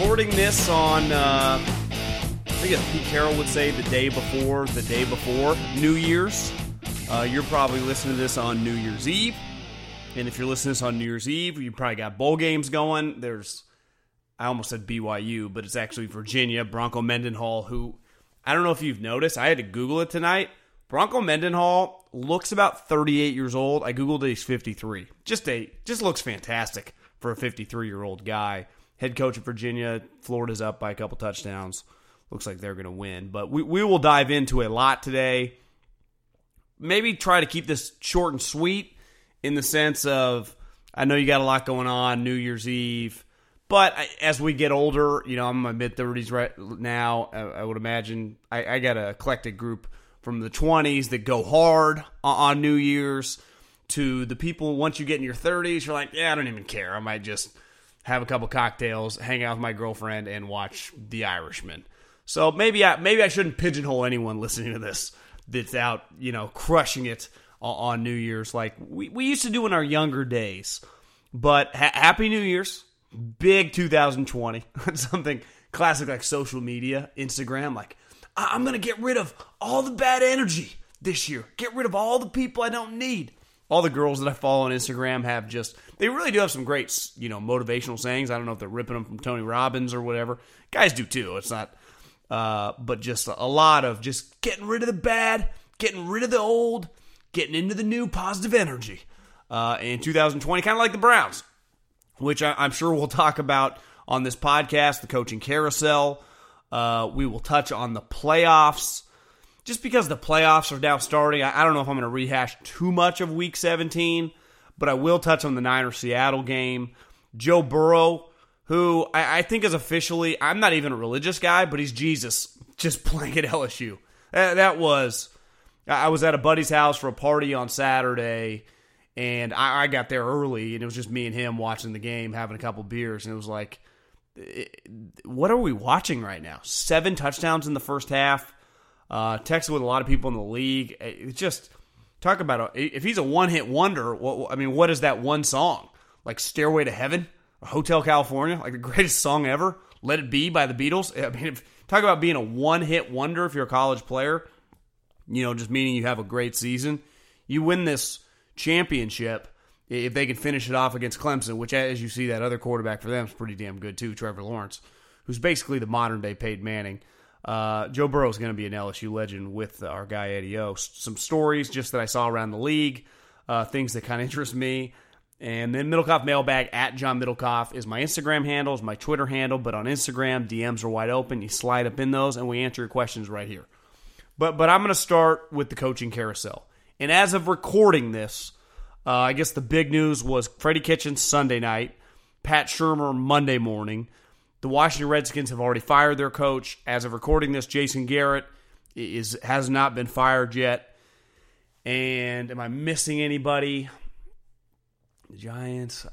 recording this on, I think as Pete Carroll would say, the day before New Year's. You're probably listening to this on New Year's Eve. And if you're listening to this on New Year's Eve, you probably got bowl games going. I almost said BYU, but it's actually Virginia, Bronco Mendenhall, who, I don't know if you've noticed, I had to Google it tonight. Bronco Mendenhall looks about 38 years old. I Googled it, he's 53. Just looks fantastic for a 53-year-old guy. Head coach of Virginia, Florida's up by a couple touchdowns. Looks like they're going to win. But we will dive into a lot today. Maybe try to keep this short and sweet in the sense of, I know you got a lot going on, New Year's Eve. But as we get older, I'm in my mid-30s right now. I would imagine I got an eclectic group from the 20s that go hard on New Year's to the people, once you get in your 30s, you're like, yeah, I don't even care. I might just have a couple cocktails, hang out with my girlfriend, and watch The Irishman. So maybe I shouldn't pigeonhole anyone listening to this that's out, crushing it on New Year's like we used to do in our younger days. But Happy New Year's. Big 2020. Something classic like social media, Instagram, like, I'm going to get rid of all the bad energy this year. Get rid of all the people I don't need. All the girls that I follow on Instagram they really do have some great, motivational sayings. I don't know if they're ripping them from Tony Robbins or whatever. Guys do too. It's not, but just a lot of just getting rid of the bad, getting rid of the old, getting into the new positive energy. In 2020, kind of like the Browns, which I'm sure we'll talk about on this podcast, the coaching carousel. We will touch on the playoffs. Just because the playoffs are now starting, I don't know if I'm going to rehash too much of Week 17, but I will touch on the Niners-Seattle game. Joe Burrow, who I think is officially, I'm not even a religious guy, but he's Jesus, just playing at LSU. I was at a buddy's house for a party on Saturday, and I got there early, and it was just me and him watching the game, having a couple beers, and it was like, what are we watching right now? 7 touchdowns in the first half. Texted with a lot of people in the league. It's just, talk about, if he's a one-hit wonder, what is that one song? Like Stairway to Heaven? Or Hotel California? Like the greatest song ever? Let It Be by the Beatles? Talk about being a one-hit wonder if you're a college player. Just meaning you have a great season. You win this championship if they can finish it off against Clemson, which, as you see, that other quarterback for them is pretty damn good too, Trevor Lawrence, who's basically the modern-day Peyton Manning. Joe Burrow is going to be an LSU legend with our guy Eddie O. Some stories just that I saw around the league, things that kind of interest me. And then Middlecoff Mailbag at John Middlecoff is my Instagram handle, is my Twitter handle, but on Instagram, DMs are wide open. You slide up in those, and we answer your questions right here. But I'm going to start with the coaching carousel. And as of recording this, I guess the big news was Freddie Kitchens Sunday night, Pat Shurmur Monday morning. The Washington Redskins have already fired their coach. As of recording this, Jason Garrett has not been fired yet. And am I missing anybody? The Giants.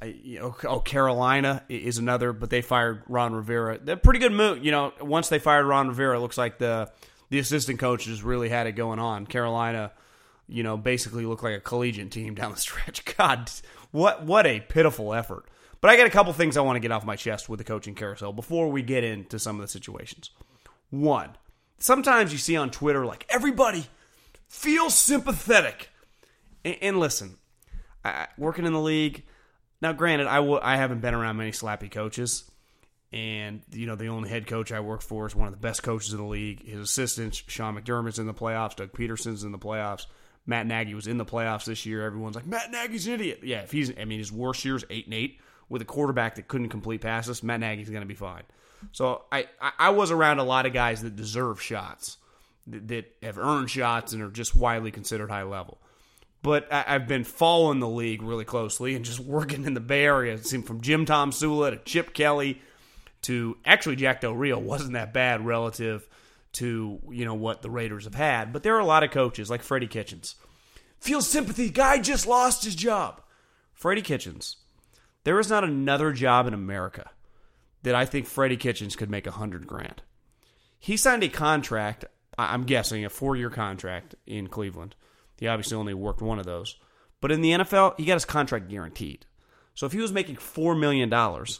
Carolina is another, but they fired Ron Rivera. They're pretty good move. Once they fired Ron Rivera, it looks like the assistant coaches really had it going on. Carolina, basically looked like a collegiate team down the stretch. God, what a pitiful effort. But I got a couple things I want to get off my chest with the coaching carousel before we get into some of the situations. One, sometimes you see on Twitter, like, everybody feels sympathetic. And listen, working in the league, now granted, I haven't been around many slappy coaches. And, the only head coach I work for is one of the best coaches in the league. His assistant, Sean McDermott's in the playoffs. Doug Peterson's in the playoffs. Matt Nagy was in the playoffs this year. Everyone's like, Matt Nagy's an idiot. Yeah, his worst year is 8-8 with a quarterback that couldn't complete passes. Matt Nagy's going to be fine. So I was around a lot of guys that deserve shots, that have earned shots and are just widely considered high level. But I've been following the league really closely and just working in the Bay Area. It seemed from Jim Tom Sula to Chip Kelly to actually Jack Del Rio wasn't that bad relative to what the Raiders have had. But there are a lot of coaches like Freddie Kitchens. Feel sympathy. Guy just lost his job. Freddie Kitchens. There is not another job in America that I think Freddie Kitchens could make $100,000. He signed a contract, I'm guessing a 4-year contract in Cleveland. He obviously only worked one of those. But in the NFL, he got his contract guaranteed. So if he was making $4 million,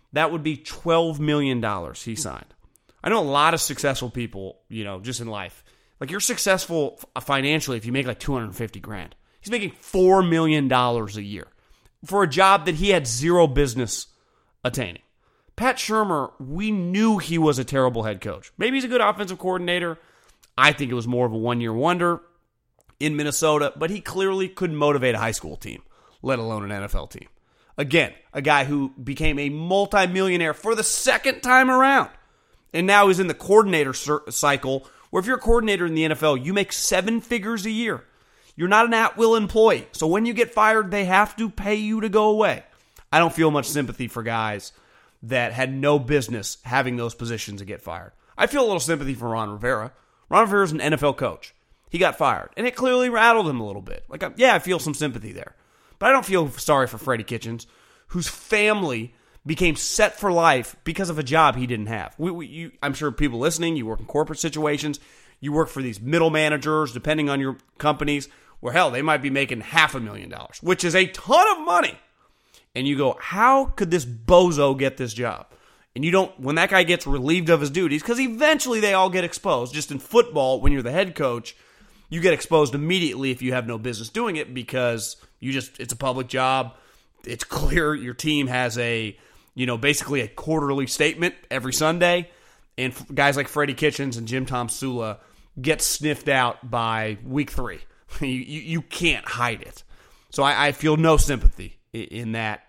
that would be $12 million he signed. I know a lot of successful people, just in life. Like, you're successful financially if you make like $250,000. He's making $4 million a year for a job that he had zero business attaining. Pat Shurmur, we knew he was a terrible head coach. Maybe he's a good offensive coordinator. I think it was more of a one-year wonder in Minnesota, but he clearly couldn't motivate a high school team, let alone an NFL team. Again, a guy who became a multimillionaire for the second time around. And now he's in the coordinator cycle, where if you're a coordinator in the NFL, you make 7 figures a year. You're not an at-will employee. So when you get fired, they have to pay you to go away. I don't feel much sympathy for guys that had no business having those positions and get fired. I feel a little sympathy for Ron Rivera. Ron Rivera is an NFL coach. He got fired, and it clearly rattled him a little bit. I feel some sympathy there. But I don't feel sorry for Freddie Kitchens, whose family became set for life because of a job he didn't have. I'm sure people listening, you work in corporate situations, you work for these middle managers, depending on your companies, where, hell, they might be making $500,000, which is a ton of money. And you go, how could this bozo get this job? And when that guy gets relieved of his duties, because eventually they all get exposed. Just in football, when you're the head coach, you get exposed immediately if you have no business doing it, because it's a public job. It's clear your team has basically a quarterly statement every Sunday. And guys like Freddie Kitchens and Jim Tomsula get sniffed out by week 3. You can't hide it. So I feel no sympathy in that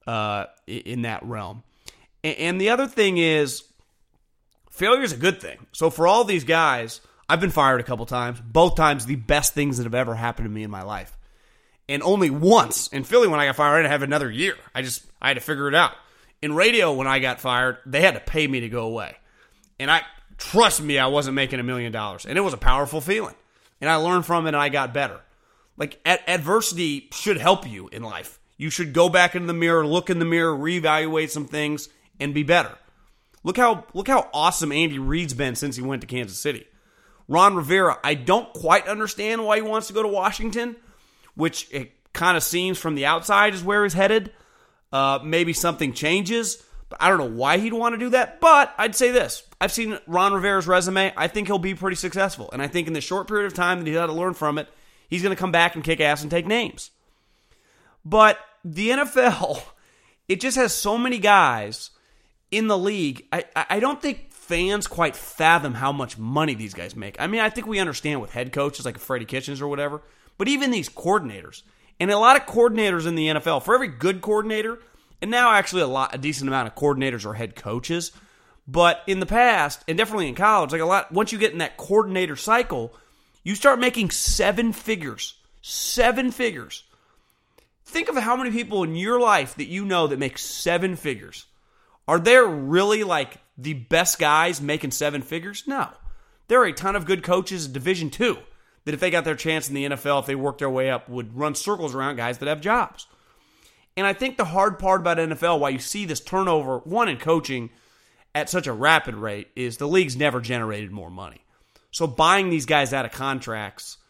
realm. And the other thing is, failure is a good thing. So for all these guys, I've been fired a couple times. Both times the best things that have ever happened to me in my life. And only once in Philly when I got fired, I didn't have another year. I had to figure it out. In radio, when I got fired, they had to pay me to go away. And trust me, I wasn't making $1 million. And it was a powerful feeling. And I learned from it and I got better. Like, adversity should help you in life. You should go back into the mirror, look in the mirror, reevaluate some things, and be better. Look how awesome Andy Reid's been since he went to Kansas City. Ron Rivera, I don't quite understand why he wants to go to Washington, which it kind of seems from the outside is where he's headed. Maybe something changes, but I don't know why he'd want to do that. But I'd say this. I've seen Ron Rivera's resume. I think he'll be pretty successful. And I think in the short period of time that he's had to learn from it, he's going to come back and kick ass and take names. But the NFL, it just has so many guys in the league. I don't think fans quite fathom how much money these guys make. I mean, I think we understand with head coaches like Freddie Kitchens or whatever, but even these coordinators, and a lot of coordinators in the NFL, for every good coordinator, and now actually a decent amount of coordinators are head coaches, but in the past, and definitely in college, once you get in that coordinator cycle, you start making 7 figures. 7 figures. Think of how many people in your life that you know that make 7 figures. Are there really the best guys making 7 figures? No. There are a ton of good coaches in Division II that if they got their chance in the NFL, if they worked their way up, would run circles around guys that have jobs. And I think the hard part about NFL, why you see this turnover, one, in coaching at such a rapid rate, is the league's never generated more money. So buying these guys out of contracts,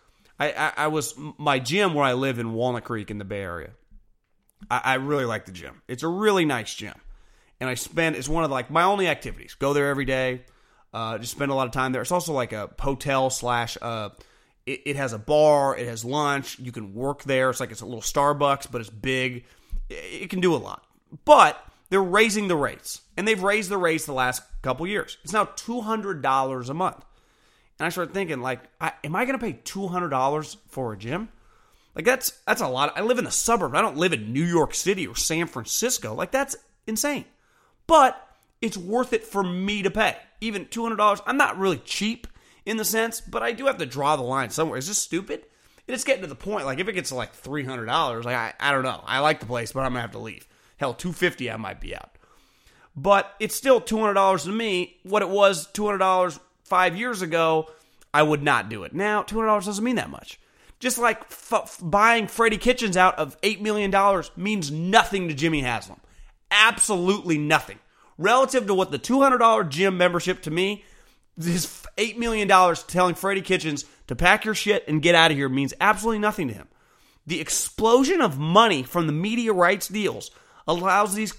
my gym where I live in Walnut Creek in the Bay Area, I really like the gym. It's a really nice gym. And it's one of my only activities. Go there every day, just spend a lot of time there. It's also like a hotel / it has a bar, it has lunch, you can work there. It's a little Starbucks, but it's big. It can do a lot. But they're raising the rates. And they've raised the rates the last couple years. It's now $200 a month. And I started thinking, am I going to pay $200 for a gym? That's a lot. I live in the suburbs. I don't live in New York City or San Francisco. That's insane. But it's worth it for me to pay. Even $200, I'm not really cheap in the sense, but I do have to draw the line somewhere. Is this stupid? And it's getting to the point, if it gets to $300, I don't know. I like the place, but I'm going to have to leave. Hell, $250, I might be out. But it's still $200 to me. What it was $200 5 years ago, I would not do it. Now, $200 doesn't mean that much. Just like buying Freddie Kitchens out of $8 million means nothing to Jimmy Haslam. Absolutely nothing. Relative to what the $200 gym membership to me, this $8 million telling Freddie Kitchens to pack your shit and get out of here means absolutely nothing to him. The explosion of money from the media rights deals allows these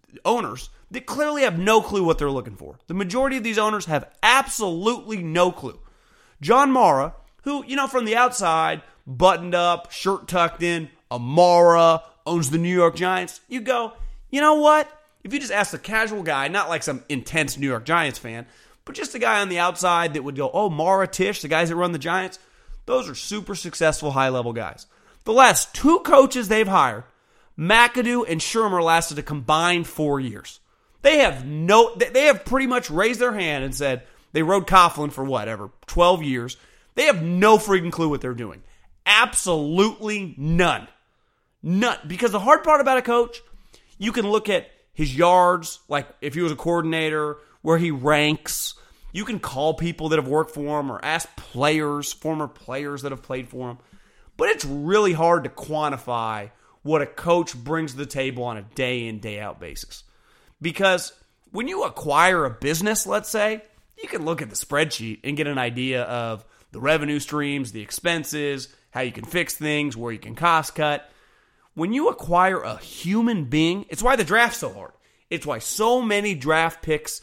owners that clearly have no clue what they're looking for. The majority of these owners have absolutely no clue. John Mara, who, from the outside, buttoned up, shirt tucked in, Amara, owns the New York Giants. You go, you know what? If you just ask the casual guy, not like some intense New York Giants fan, but just a guy on the outside that would go, oh, Mara, Tisch, the guys that run the Giants, those are super successful, high-level guys. The last 2 coaches they've hired, McAdoo and Shermer, lasted a combined 4 years. They have pretty much raised their hand and said, they rode Coughlin for whatever, 12 years. They have no freaking clue what they're doing. Absolutely none. None. Because the hard part about a coach, you can look at his yards, like if he was a coordinator, where he ranks. You can call people that have worked for him or ask players, former players that have played for him. But it's really hard to quantify what a coach brings to the table on a day in, day out basis. Because when you acquire a business, let's say, you can look at the spreadsheet and get an idea of the revenue streams, the expenses, how you can fix things, where you can cost cut. When you acquire a human being, it's why the draft's so hard. It's why so many draft picks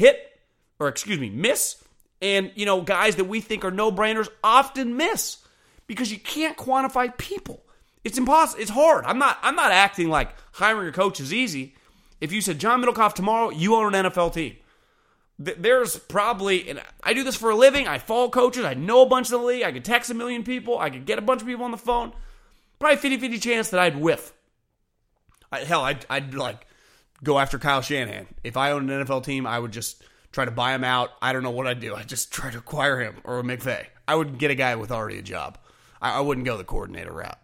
miss. And, guys that we think are no-brainers often miss because you can't quantify people. It's impossible. It's hard. I'm not acting like hiring a coach is easy. If you said, John Middlecoff, tomorrow you own an NFL team, there's probably, and I do this for a living, I follow coaches, I know a bunch of the league, I could text a million people, I could get a bunch of people on the phone, probably 50-50 chance that I'd whiff. I'd like go after Kyle Shanahan. If I owned an NFL team, I would just try to buy him out. I don't know what I'd do. I'd just try to acquire him, or McVay. I would get a guy with already a job. I wouldn't go the coordinator route.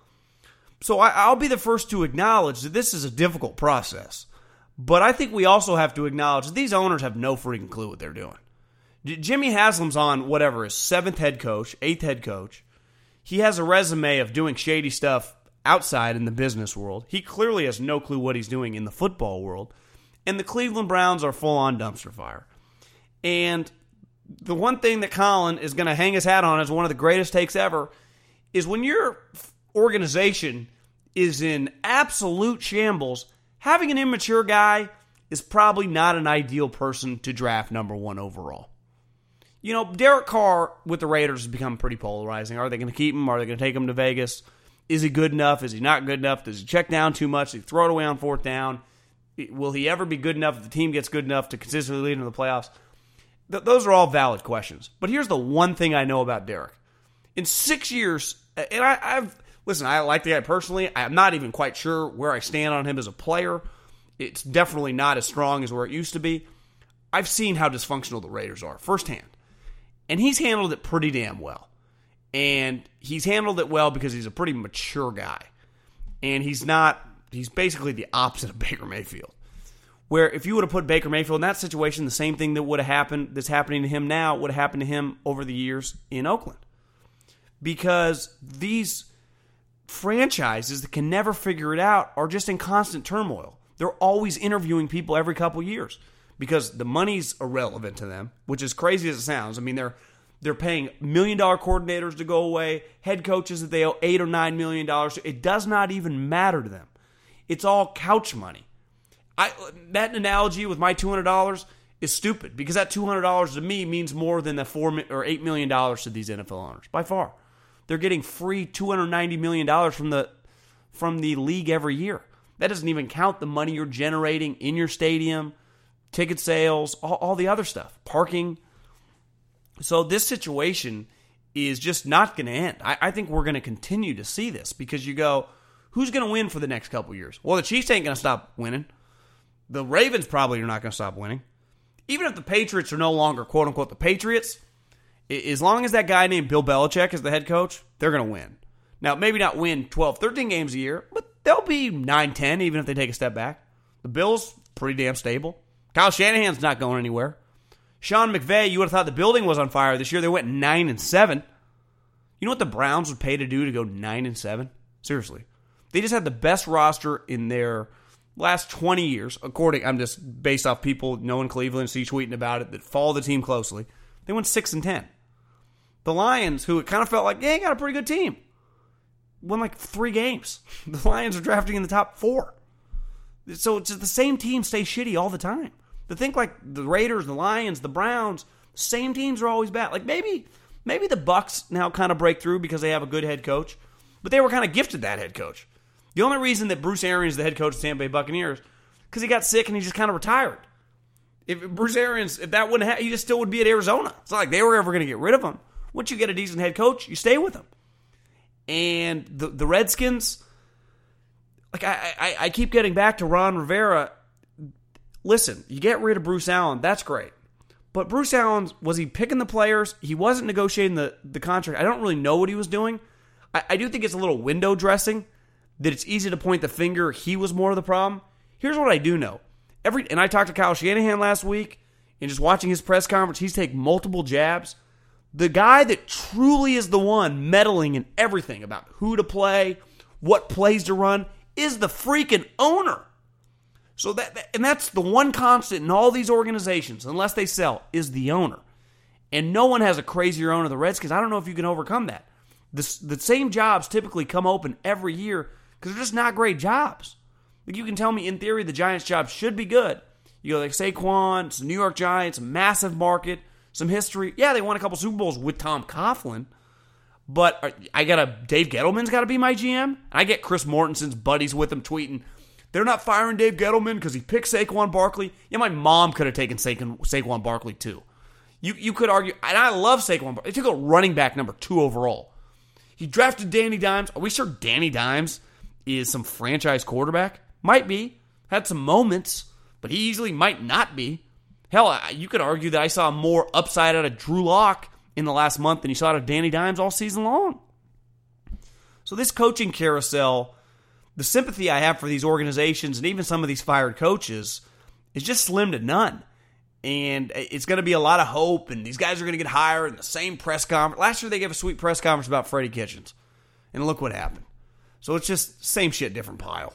So I'll be the first to acknowledge that this is a difficult process. But I think we also have to acknowledge that these owners have no freaking clue what they're doing. Jimmy Haslam's on his 7th head coach, 8th head coach. He has a resume of doing shady stuff outside in the business world. He clearly has no clue what he's doing in the football world. And the Cleveland Browns are full-on dumpster fire. And the one thing that Colin is going to hang his hat on as one of the greatest takes ever is when your organization is in absolute shambles, having an immature guy is probably not an ideal person to draft number 1 overall. Derek Carr with the Raiders has become pretty polarizing. Are they going to keep him? Are they going to take him to Vegas? Is he good enough? Is he not good enough? Does he check down too much? Does he throw it away on 4th down? Will he ever be good enough if the team gets good enough to consistently lead into the playoffs? Those are all valid questions. But here's the one thing I know about Derek. In 6 years, and I like the guy personally. I'm not even quite sure where I stand on him as a player. It's definitely not as strong as where it used to be. I've seen how dysfunctional the Raiders are firsthand. And he's handled it pretty damn well. And he's handled it well because he's a pretty mature guy. And he's basically the opposite of Baker Mayfield. Where if you would have put Baker Mayfield in that situation, the same thing that would have happened, that's happening to him now, would have happened to him over the years in Oakland. Because these franchises that can never figure it out are just in constant turmoil. They're always interviewing people every couple years because the money's irrelevant to them, which is crazy as it sounds. I mean, they're paying $1 million coordinators to go away, head coaches that they owe $8 or $9 million. It does not even matter to them. It's all couch money. That analogy with my $200 is stupid because that $200 to me means more than the $4 or $8 million to these NFL owners by far. They're getting free $290 million from the league every year. That doesn't even count the money you're generating in your stadium, ticket sales, all the other stuff, parking. So this situation is just not going to end. I think we're going to continue to see this because you go, who's going to win for the next couple years? Well, the Chiefs ain't going to stop winning. The Ravens probably are not going to stop winning. Even if the Patriots are no longer, quote-unquote, the Patriots, as long as that guy named Bill Belichick is the head coach, they're going to win. Now, maybe not win 12, 13 games a year, but they'll be 9-10 even if they take a step back. The Bills, pretty damn stable. Kyle Shanahan's not going anywhere. Sean McVay, you would have thought the building was on fire this year. They went 9-7. You know what the Browns would pay to do to go 9-7? Seriously. They just had the best roster in their last 20 years, I'm just based off people knowing Cleveland, see tweeting about it, that follow the team closely. They went 6-10. The Lions, who it kind of felt like, got a pretty good team, won like 3 games. The Lions are drafting in the top 4. So it's the same team stay shitty all the time. To think like the Raiders, the Lions, the Browns, same teams are always bad. Like maybe the Bucs now kind of break through because they have a good head coach, but they were kind of gifted that head coach. The only reason that Bruce Arians is the head coach of the Tampa Bay Buccaneers because he got sick and he just kind of retired. If Bruce Arians, if that wouldn't happen, he just still would be at Arizona. It's not like they were ever going to get rid of him. Once you get a decent head coach, you stay with him. And the Redskins, like I keep getting back to Ron Rivera. Listen, you get rid of Bruce Allen, that's great. But Bruce Allen, was he picking the players? He wasn't negotiating the contract. I don't really know what he was doing. I do think it's a little window dressing, that it's easy to point the finger. He was more of the problem. Here's what I do know. And I talked to Kyle Shanahan last week, and just watching his press conference, he's taken multiple jabs. The guy that truly is the one meddling in everything about who to play, what plays to run, is the freaking owner. So that's the one constant in all these organizations, unless they sell, is the owner. And no one has a crazier owner than the Redskins. I don't know if you can overcome that. The same jobs typically come open every year because they're just not great jobs. Like you can tell me, in theory, the Giants' job should be good. You go like Saquon, it's the New York Giants, massive market, some history. Yeah, they won a couple Super Bowls with Tom Coughlin. But Dave Gettleman's got to be my GM. And I get Chris Mortensen's buddies with him tweeting, they're not firing Dave Gettleman because he picked Saquon Barkley. Yeah, my mom could have taken Saquon Barkley too. You could argue, and I love Saquon Barkley. They took a running back number 2 overall. He drafted Danny Dimes. Are we sure Danny Dimes is some franchise quarterback? Might be. Had some moments, but he easily might not be. Hell, you could argue that I saw more upside out of Drew Lock in the last month than you saw out of Danny Dimes all season long. So this coaching carousel, the sympathy I have for these organizations and even some of these fired coaches is just slim to none. And it's going to be a lot of hope, and these guys are going to get hired in the same press conference. Last year they gave a sweet press conference about Freddie Kitchens, and look what happened. So it's just same shit, different pile.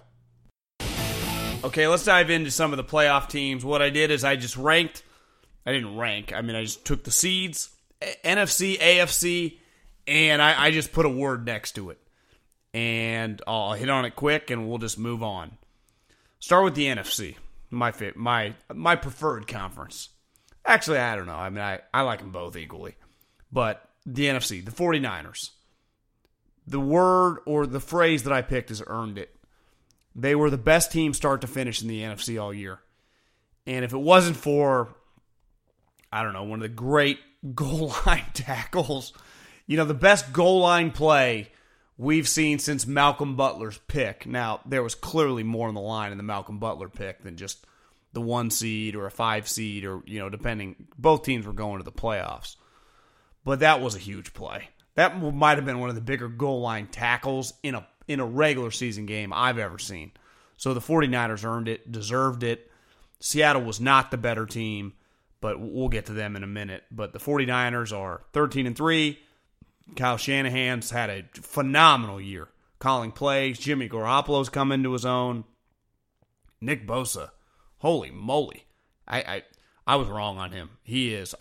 Okay, let's dive into some of the playoff teams. What I did is I just ranked. I didn't rank. I just took the seeds, NFC, AFC, and I just put a word next to it. And I'll hit on it quick, and we'll just move on. Start with the NFC, my preferred conference. Actually, I don't know. I like them both equally. But the NFC, the 49ers. The word or the phrase that I picked is earned it. They were the best team start to finish in the NFC all year. And if it wasn't for, I don't know, one of the great goal line tackles, the best goal line play we've seen since Malcolm Butler's pick. Now, there was clearly more on the line in the Malcolm Butler pick than just the 1 seed or a 5 seed or, depending. Both teams were going to the playoffs. But that was a huge play. That might have been one of the bigger goal line tackles in a regular season game I've ever seen. So the 49ers earned it, deserved it. Seattle was not the better team, but we'll get to them in a minute. But the 49ers are 13-3. Kyle Shanahan's had a phenomenal year. Calling plays. Jimmy Garoppolo's come into his own. Nick Bosa. Holy moly. I was wrong on him. He is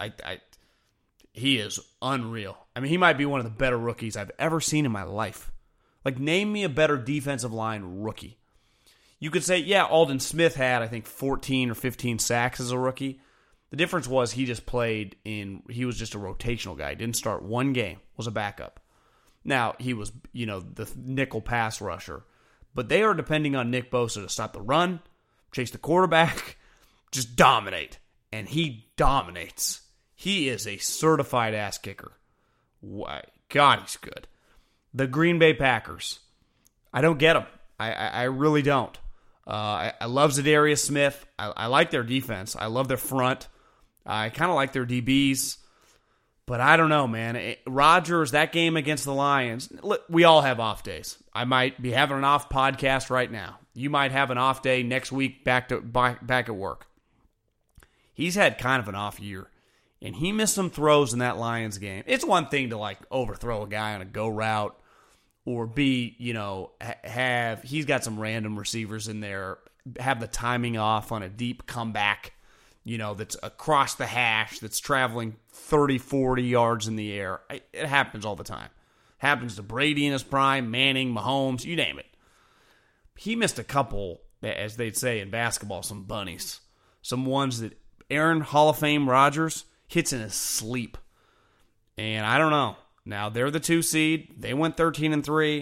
unreal. He might be one of the better rookies I've ever seen in my life. Like, name me a better defensive line rookie. You could say, yeah, Aldon Smith had, I think, 14 or 15 sacks as a rookie. The difference was he was just a rotational guy. Didn't start one game, was a backup. Now, he was, the nickel pass rusher. But they are depending on Nick Bosa to stop the run, chase the quarterback, just dominate. And he dominates. He is a certified ass kicker. God, he's good. The Green Bay Packers. I don't get them. I really don't. I love Zadarius Smith. I like their defense. I love their front. I kind of like their DBs. But I don't know, man. Rodgers, that game against the Lions, we all have off days. I might be having an off podcast right now. You might have an off day next week back at work. He's had kind of an off year. And he missed some throws in that Lions game. It's one thing to, overthrow a guy on a go route or be, he's got some random receivers in there, have the timing off on a deep comeback, that's across the hash, that's traveling 30, 40 yards in the air. It happens all the time. Happens to Brady in his prime, Manning, Mahomes, you name it. He missed a couple as they'd say in basketball, some bunnies. Some ones that Aaron Hall of Fame Rodgers hits in his sleep. And I don't know. Now, they're the 2 seed. They went 13-3.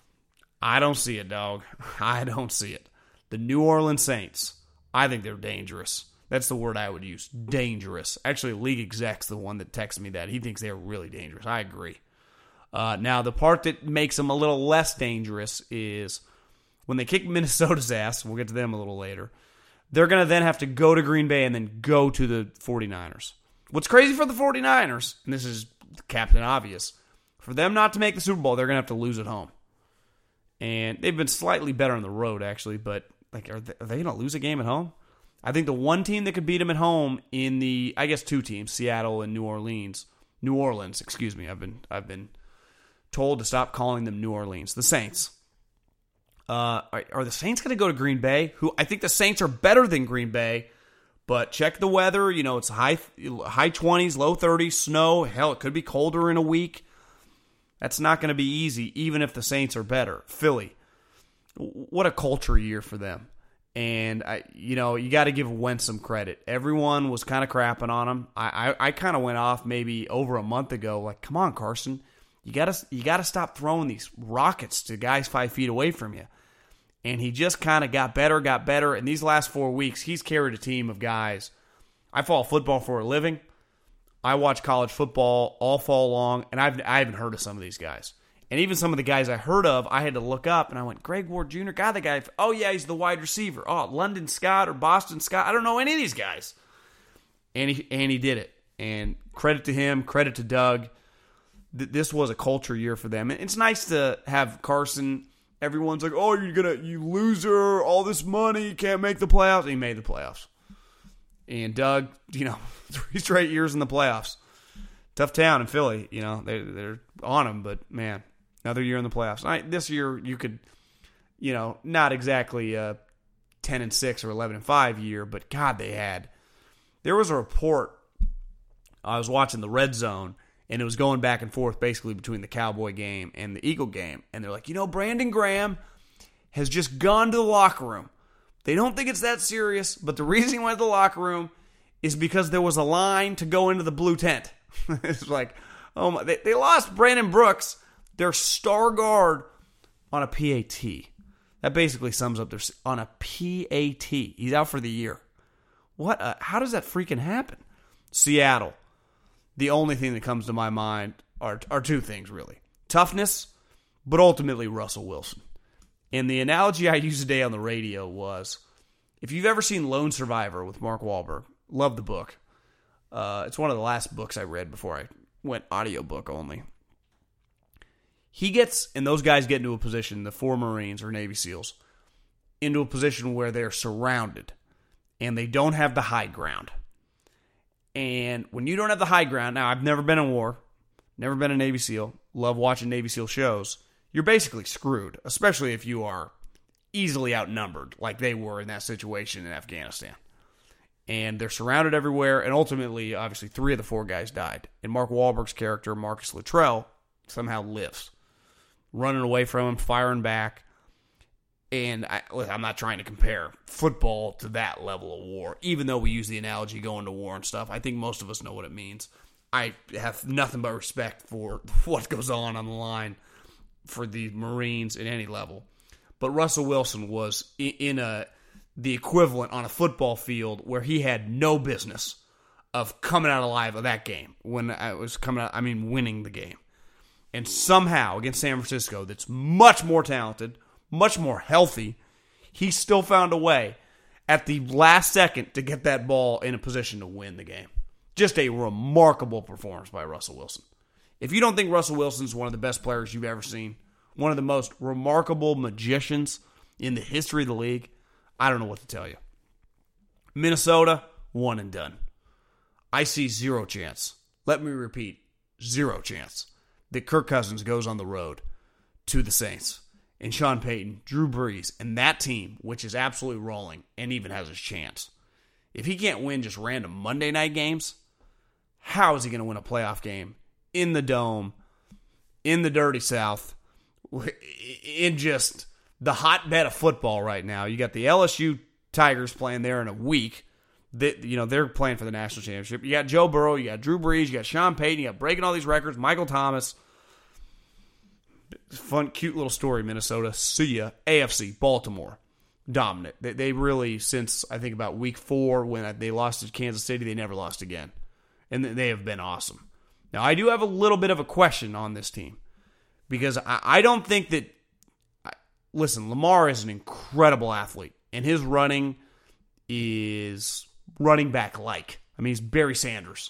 I don't see it, dog. I don't see it. The New Orleans Saints, I think they're dangerous. That's the word I would use. Dangerous. Actually, League Exec's the one that texted me that. He thinks they're really dangerous. I agree. Now, the part that makes them a little less dangerous is when they kick Minnesota's ass, we'll get to them a little later, they're going to then have to go to Green Bay and then go to the 49ers. What's crazy for the 49ers, and this is Captain Obvious, for them not to make the Super Bowl, they're going to have to lose at home. And they've been slightly better on the road, actually, but like, are they going to lose a game at home? I think the one team that could beat them at home in the, I guess 2 teams, Seattle and New Orleans, excuse me, I've been told to stop calling them New Orleans. The Saints. Are the Saints going to go to Green Bay? Who I think the Saints are better than Green Bay, but check the weather. You know, it's high 20s, low 30s, snow. Hell, it could be colder in a week. That's not going to be easy, even if the Saints are better. Philly, what a culture year for them. And, you got to give Wentz some credit. Everyone was kind of crapping on him. I kind of went off maybe over a month ago, like, come on, Carson. You gotta stop throwing these rockets to guys 5 feet away from you. And he just kind of got better. And these last 4 weeks, he's carried a team of guys. I follow football for a living. I watch college football all fall long, and I haven't heard of some of these guys. And even some of the guys I heard of, I had to look up, and I went, Greg Ward Jr., the guy, oh yeah, he's the wide receiver. Oh, London Scott or Boston Scott. I don't know any of these guys. And he did it. And credit to him, credit to Doug. This was a culture year for them. And it's nice to have Carson. Everyone's like, oh, you loser, all this money, you can't make the playoffs. And he made the playoffs. And Doug, 3 straight years in the playoffs. Tough town in Philly, they're on him, but man, another year in the playoffs. This year you could, not exactly a 10-6 or 11-5 year, but God, there was a report. I was watching the Red Zone, and it was going back and forth basically between the Cowboy game and the Eagle game. And they're like, Brandon Graham has just gone to the locker room. They don't think it's that serious, but the reason he went to the locker room is because there was a line to go into the blue tent. It's like, oh my, they lost Brandon Brooks, their star guard, on a PAT. That basically sums up on a PAT. He's out for the year. How does that freaking happen? Seattle. The only thing that comes to my mind are 2 things, really. Toughness, but ultimately Russell Wilson. And the analogy I used today on the radio was, if you've ever seen Lone Survivor with Mark Wahlberg, love the book. It's one of the last books I read before I went audiobook only. And those guys get into a position, the 4 Marines or Navy SEALs, into a position where they're surrounded and they don't have the high ground. And when you don't have the high ground, now I've never been in war, never been a Navy SEAL, love watching Navy SEAL shows, you're basically screwed, especially if you are easily outnumbered like they were in that situation in Afghanistan. And they're surrounded everywhere, and ultimately, obviously, 3 of the 4 guys died. And Mark Wahlberg's character, Marcus Luttrell, somehow lives. Running away from him, firing back. And I'm not trying to compare football to that level of war, even though we use the analogy going to war and stuff. I think most of us know what it means. I have nothing but respect for what goes on the line for the Marines at any level. But Russell Wilson was in the equivalent on a football field where he had no business of coming out alive of that game. When I was coming out, winning the game. And somehow, against San Francisco, that's much more talented, much more healthy, he still found a way at the last second to get that ball in a position to win the game. Just a remarkable performance by Russell Wilson. If you don't think Russell Wilson's one of the best players you've ever seen, one of the most remarkable magicians in the history of the league, I don't know what to tell you. Minnesota, 1 and done. I see 0 chance. Let me repeat, 0 chance that Kirk Cousins goes on the road to the Saints. And Sean Payton, Drew Brees, and that team, which is absolutely rolling and even has a chance. If he can't win just random Monday night games, how is he going to win a playoff game in the Dome, in the Dirty South, in just the hotbed of football right now. You got the LSU Tigers playing there in a week. They're playing for the national championship. You got Joe Burrow, you got Drew Brees, you got Sean Payton, you got breaking all these records, Michael Thomas. Fun, cute little story, Minnesota. See ya. AFC, Baltimore. Dominant. They really, since I think about week 4 when they lost to Kansas City, they never lost again. And they have been awesome. Now, I do have a little bit of a question on this team. Because I don't think that... Listen, Lamar is an incredible athlete. And his running is running back-like. I mean, he's Barry Sanders.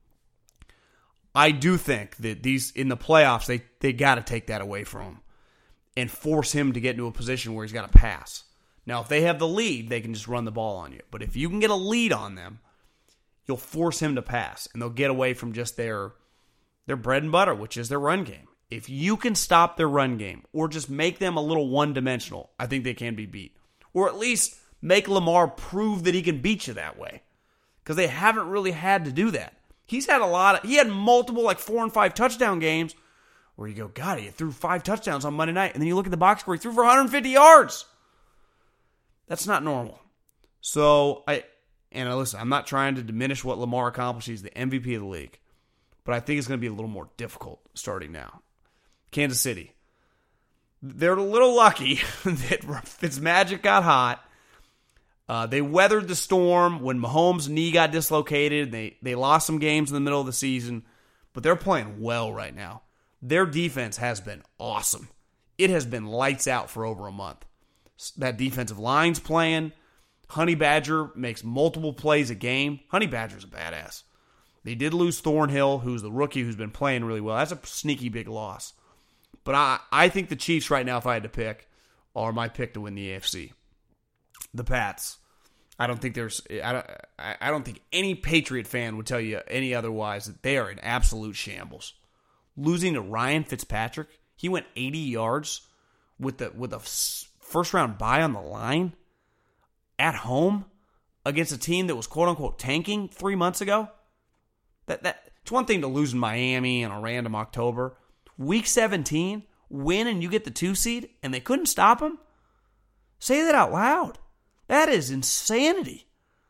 I do think that in the playoffs, they got to take that away from him and force him to get into a position where he's got to pass. Now, if they have the lead, they can just run the ball on you. But if you can get a lead on them, you'll force him to pass, and they'll get away from just their bread and butter, which is their run game. If you can stop their run game or just make them a little one-dimensional, I think they can be beat. Or at least make Lamar prove that he can beat you that way. Because they haven't really had to do that. He had multiple 4 and 5 touchdown games where you go, God, he threw 5 touchdowns on Monday night. And then you look at the box score, he threw for 150 yards. That's not normal. So, listen, I'm not trying to diminish what Lamar accomplished. He's the MVP of the league. But I think it's going to be a little more difficult starting now. Kansas City. They're a little lucky that Fitzmagic got hot. They weathered the storm when Mahomes' knee got dislocated. They lost some games in the middle of the season, but they're playing well right now. Their defense has been awesome. It has been lights out for over a month. That defensive line's playing. Honey Badger makes multiple plays a game. Honey Badger's a badass. They did lose Thornhill, who's the rookie who's been playing really well. That's a sneaky big loss. But I think the Chiefs right now, if I had to pick, are my pick to win the AFC. The Pats. I don't think any Patriot fan would tell you any otherwise that they are in absolute shambles. Losing to Ryan Fitzpatrick, he went 80 yards with a first round bye on the line at home against a team that was quote unquote tanking 3 months ago. It's one thing to lose in Miami in a random October. Week 17, win and you get the 2 seed, and they couldn't stop him? Say that out loud. That is insanity.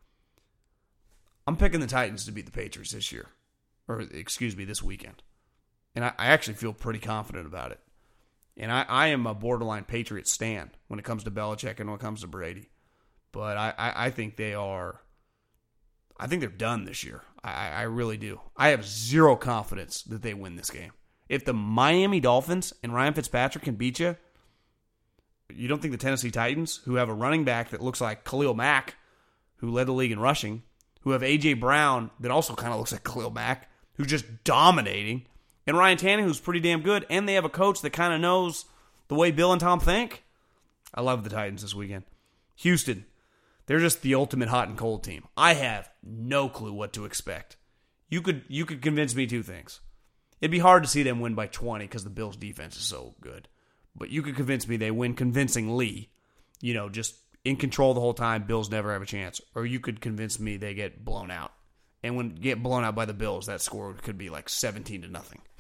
I'm picking the Titans to beat the Patriots this year. This weekend. And I actually feel pretty confident about it. And I am a borderline Patriot stan when it comes to Belichick and when it comes to Brady. But I think they are... I think they're done this year. I really do. I have zero confidence that they win this game. If the Miami Dolphins and Ryan Fitzpatrick can beat you, you don't think the Tennessee Titans, who have a running back that looks like Khalil Mack, who led the league in rushing, who have A.J. Brown that also kind of looks like Khalil Mack, who's just dominating, and Ryan Tannehill, who's pretty damn good, and they have a coach that kind of knows the way Bill and Tom think? I love the Titans this weekend. Houston, they're just the ultimate hot and cold team. I have no clue what to expect. You could convince me 2 things. It'd be hard to see them win by 20 because the Bills' defense is so good. But you could convince me they win convincingly, just in control the whole time, Bills never have a chance. Or you could convince me they get blown out. And when you get blown out by the Bills, that score could be 17-0.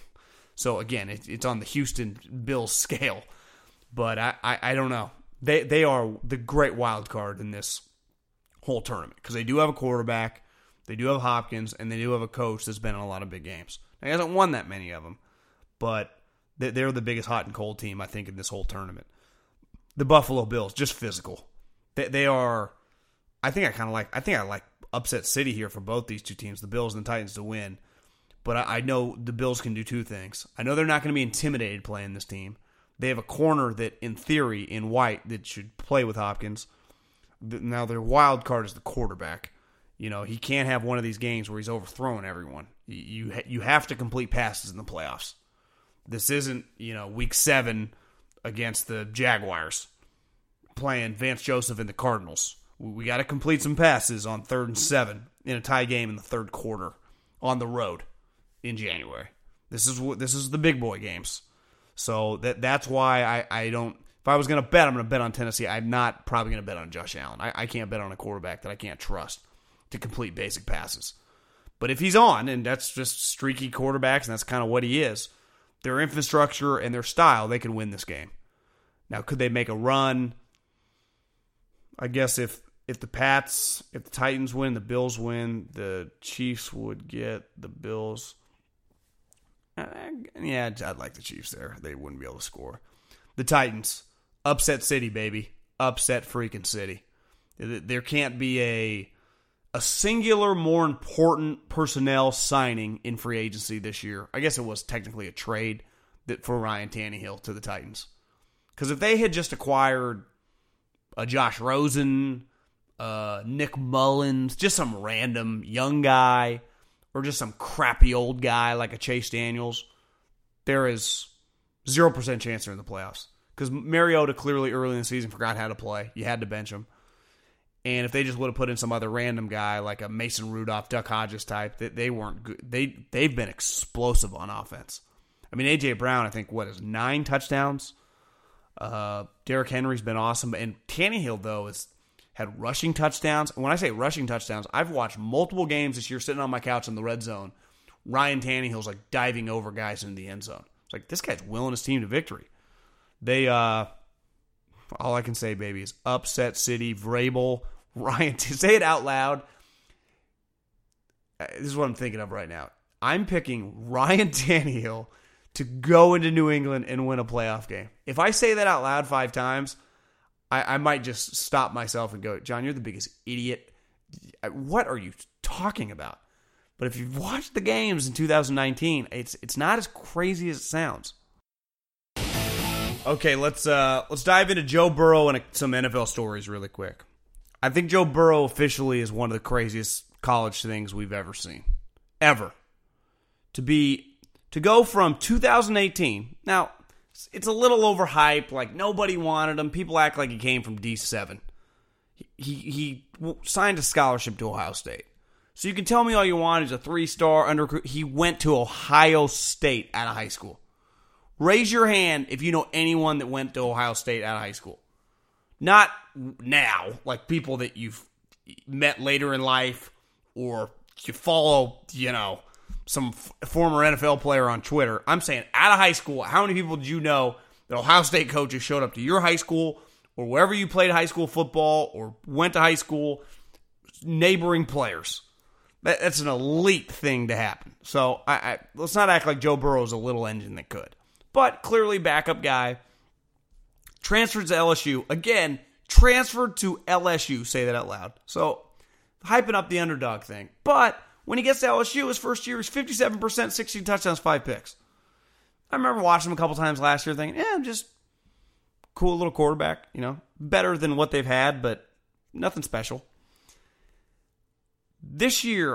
So again, it's on the Houston Bills scale. But I don't know. They are the great wild card in this whole tournament because they do have a quarterback, they do have Hopkins, and they do have a coach that's been in a lot of big games. Now, he hasn't won that many of them, but they're the biggest hot and cold team, I think, in this whole tournament. The Buffalo Bills, just physical. They are, I like upset city here for both these 2 teams, the Bills and the Titans, to win. But I know the Bills can do 2 things. I know they're not going to be intimidated playing this team. They have a corner that, in theory, in White, that should play with Hopkins. Now, their wild card is the quarterback. He can't have one of these games where he's overthrowing everyone. You have to complete passes in the playoffs. This isn't, week 7 against the Jaguars playing Vance Joseph and the Cardinals. We got to complete some passes on 3rd and 7 in a tie game in the 3rd quarter on the road in January. This is the big boy games. So that's why I don't. If I was going to bet, I'm going to bet on Tennessee. I'm not probably going to bet on Josh Allen. I can't bet on a quarterback that I can't trust to complete basic passes. But if he's on, and that's just streaky quarterbacks, and that's kind of what he is, their infrastructure and their style, they can win this game. Now, could they make a run? I guess if the Titans win, the Bills win, the Chiefs would get the Bills. Yeah, I'd like the Chiefs there. They wouldn't be able to score. The Titans, upset city, baby. Upset freaking city. There can't be a singular more important personnel signing in free agency this year. I guess it was technically a trade for Ryan Tannehill to the Titans. Because if they had just acquired a Josh Rosen, Nick Mullins, just some random young guy, or just some crappy old guy like a Chase Daniels, there is 0% chance they're in the playoffs. Because Mariota clearly early in the season forgot how to play. You had to bench him. And if they just would have put in some other random guy like a Mason Rudolph, Duck Hodges type, they weren't good. They've been explosive on offense. I mean, A.J. Brown, I think, is 9 touchdowns? Derrick Henry's been awesome. And Tannehill, though, had rushing touchdowns. And when I say rushing touchdowns, I've watched multiple games this year sitting on my couch in the red zone. Ryan Tannehill's like diving over guys in the end zone. It's like, this guy's willing his team to victory. They, all I can say, baby, is upset city, Vrabel, Ryan. Say it out loud. This is what I'm thinking of right now. I'm picking Ryan Tannehill to go into New England and win a playoff game. If I say that out loud 5 times, I might just stop myself and go, John, you're the biggest idiot. What are you talking about? But if you've watched the games in 2019, it's not as crazy as it sounds. Okay, let's dive into Joe Burrow and some NFL stories really quick. I think Joe Burrow officially is one of the craziest college things we've ever seen. Ever. To go from 2018, now, it's a little overhyped, like nobody wanted him. People act like he came from D7. He signed a scholarship to Ohio State. So you can tell me all you want, he's a 3-star underrecruit. He went to Ohio State out of high school. Raise your hand if you know anyone that went to Ohio State out of high school. Not now, like people that you've met later in life or you follow, some former NFL player on Twitter. I'm saying out of high school, how many people did you know that Ohio State coaches showed up to your high school or wherever you played high school football or went to high school, neighboring players? That's an elite thing to happen. So let's not act like Joe Burrow is a little engine that could. But clearly backup guy. Transferred to LSU. Again, transferred to LSU. Say that out loud. So hyping up the underdog thing. But when he gets to LSU, his first year, he's 57%, 16 touchdowns, 5 picks. I remember watching him a couple times last year thinking, just cool little quarterback, better than what they've had, but nothing special. This year,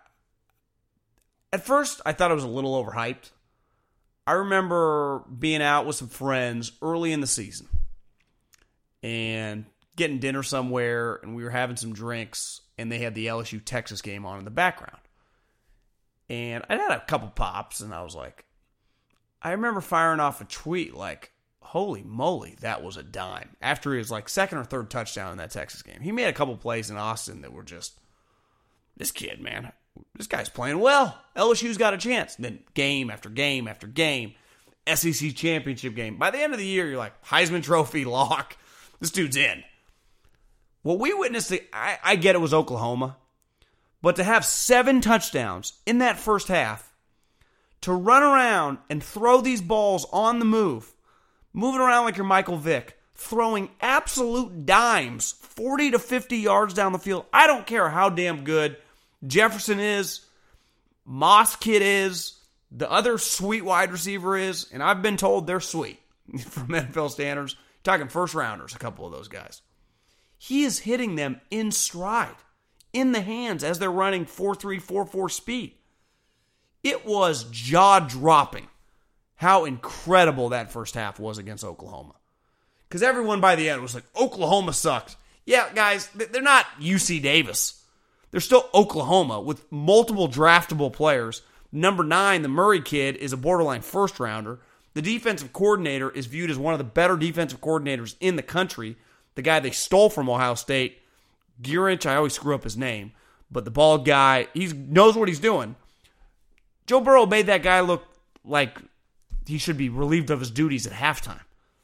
at first, I thought it was a little overhyped. I remember being out with some friends early in the season and getting dinner somewhere, and we were having some drinks, and they had the LSU-Texas game on in the background. And I had a couple pops, and I was like, I remember firing off a tweet like, holy moly, that was a dime. After his second or third touchdown in that Texas game. He made a couple plays in Austin that were just, this kid, man, this guy's playing well. LSU's got a chance. And then game after game after game, SEC championship game. By the end of the year, you're like, Heisman Trophy, lock. This dude's in. What we witnessed, I get it was Oklahoma, but to have 7 touchdowns in that first half, to run around and throw these balls on the move, moving around like you're Michael Vick, throwing absolute dimes 40 to 50 yards down the field. I don't care how damn good Jefferson is, Moss Kid is, the other sweet wide receiver is, and I've been told they're sweet from NFL standards. Talking first rounders, a couple of those guys. He is hitting them in stride, in the hands as they're running 4.3, 4.4 speed. It was jaw-dropping how incredible that first half was against Oklahoma. Because everyone by the end was like, Oklahoma sucked. Yeah, guys, they're not UC Davis. They're still Oklahoma with multiple draftable players. Number 9, the Murray kid, is a borderline first rounder. The defensive coordinator is viewed as one of the better defensive coordinators in the country. The guy they stole from Ohio State, Gurich, I always screw up his name, but the bald guy, he knows what he's doing. Joe Burrow made that guy look like he should be relieved of his duties at halftime.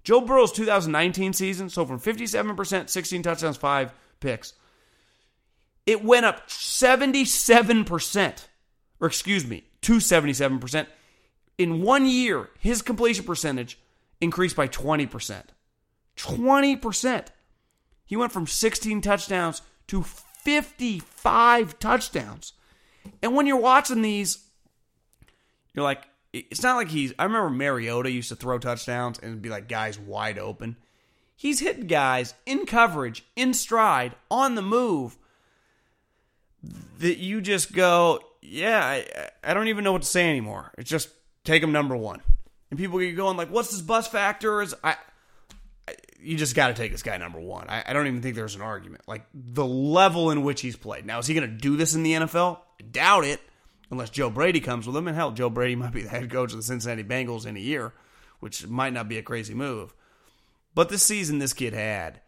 Joe Burrow's 2019 season, so from 57%, 16 touchdowns, 5 picks, it went up 77%, or excuse me, to 77%. In 1 year, his completion percentage increased by 20%. 20%. He went from 16 touchdowns to 55 touchdowns. And when you're watching these, you're like, it's not like I remember Mariota used to throw touchdowns and it'd be like guys wide open. He's hitting guys in coverage, in stride, on the move, that you just go, yeah, I don't even know what to say anymore. It's just take him number one. And people get going like, what's his bust factor? You just got to take this guy number one. I don't even think there's an argument. Like, the level in which he's played. Now, is he going to do this in the NFL? I doubt it, unless Joe Brady comes with him. And hell, Joe Brady might be the head coach of the Cincinnati Bengals in a year, which might not be a crazy move. But this season this kid had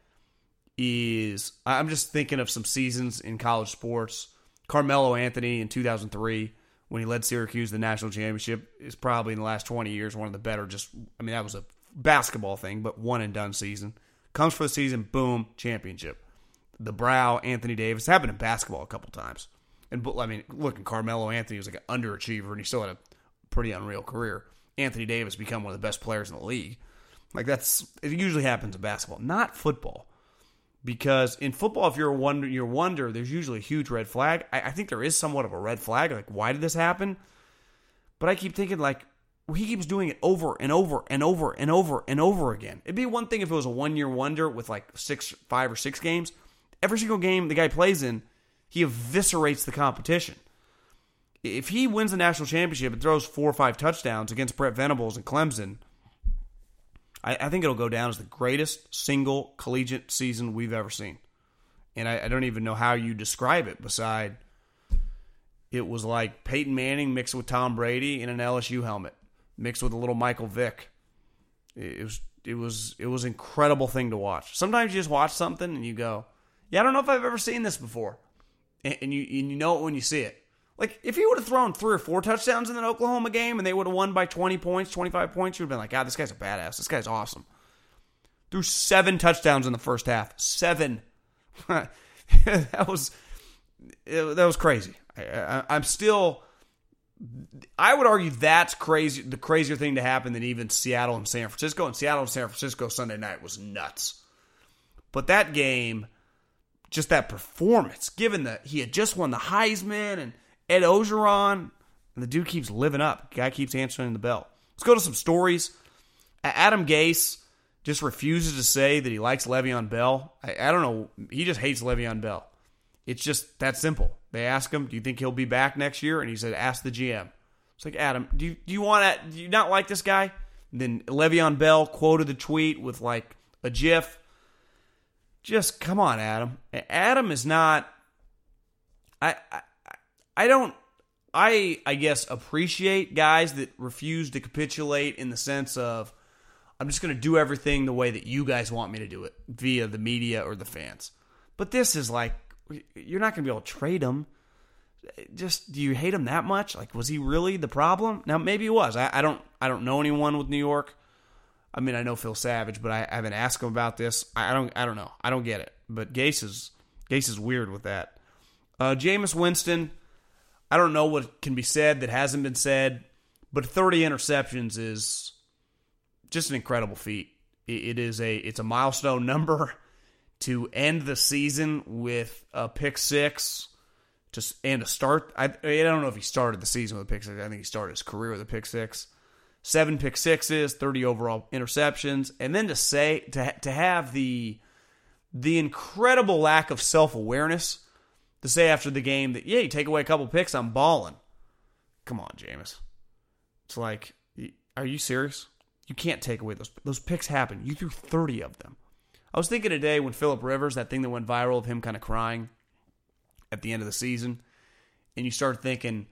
is, I'm just thinking of some seasons in college sports. Carmelo Anthony in 2003, when he led Syracuse to the national championship, is probably in the last 20 years one of the better, that was a basketball thing, but one and done season. Comes for the season, boom, championship. The Brow, Anthony Davis, happened in basketball a couple times. And look, Carmelo Anthony was like an underachiever, and he still had a pretty unreal career. Anthony Davis become one of the best players in the league. Like, it usually happens in basketball, not football. Because in football, if you're a wonder, there's usually a huge red flag. I think there is somewhat of a red flag. Like, why did this happen? But I keep thinking, like, he keeps doing it over and over and over and over and over again. It'd be one thing if it was a 1 year wonder with like 5 or 6 games. Every single game the guy plays in, he eviscerates the competition. If he wins the national championship and throws 4 or 5 touchdowns against Brett Venables and Clemson, I think it'll go down as the greatest single collegiate season we've ever seen. And I don't even know how you describe it beside it was like Peyton Manning mixed with Tom Brady in an LSU helmet, mixed with a little Michael Vick. It was an incredible thing to watch. Sometimes you just watch something and you go, yeah, I don't know if I've ever seen this before. And you know it when you see it. Like, if he would have thrown 3 or 4 touchdowns in an Oklahoma game and they would have won by 20 points, 25 points, you would have been like, God, this guy's a badass. This guy's awesome. Threw 7 touchdowns in the first half. 7. That was crazy. I would argue that's crazy. The crazier thing to happen than even Seattle and San Francisco. And Seattle and San Francisco Sunday night was nuts. But that game, just that performance, given that he had just won the Heisman and Ed Ogeron, and the dude keeps living up. The guy keeps answering the bell. Let's go to some stories. Adam Gase just refuses to say that he likes Le'Veon Bell. I don't know. He just hates Le'Veon Bell. It's just that simple. They ask him, do you think he'll be back next year? And he said, ask the GM. It's like, Adam, do you not like this guy? And then Le'Veon Bell quoted the tweet with like a GIF. Just come on, Adam. Adam is not. I guess appreciate guys that refuse to capitulate in the sense of, I'm just going to do everything the way that you guys want me to do it via the media or the fans. But this is like, you're not going to be able to trade him. Just, do you hate him that much? Like, was he really the problem? Now, maybe he was. I don't know anyone with New York. I mean, I know Phil Savage, but I haven't asked him about this. I don't know. I don't get it. But Gase is weird with that. Jameis Winston, I don't know what can be said that hasn't been said, but 30 interceptions is just an incredible feat. It's a milestone number to end the season with a pick six and a start. I don't know if he started the season with a pick six. I think he started his career with a pick six. 7 pick sixes, 30 overall interceptions, and then to have the incredible lack of self-awareness to say after the game that, yeah, you take away a couple picks, I'm balling. Come on, Jameis. It's like, are you serious? You can't take away those picks happen. You threw 30 of them. I was thinking today when Phillip Rivers, that thing that went viral of him kind of crying at the end of the season, and you start thinking,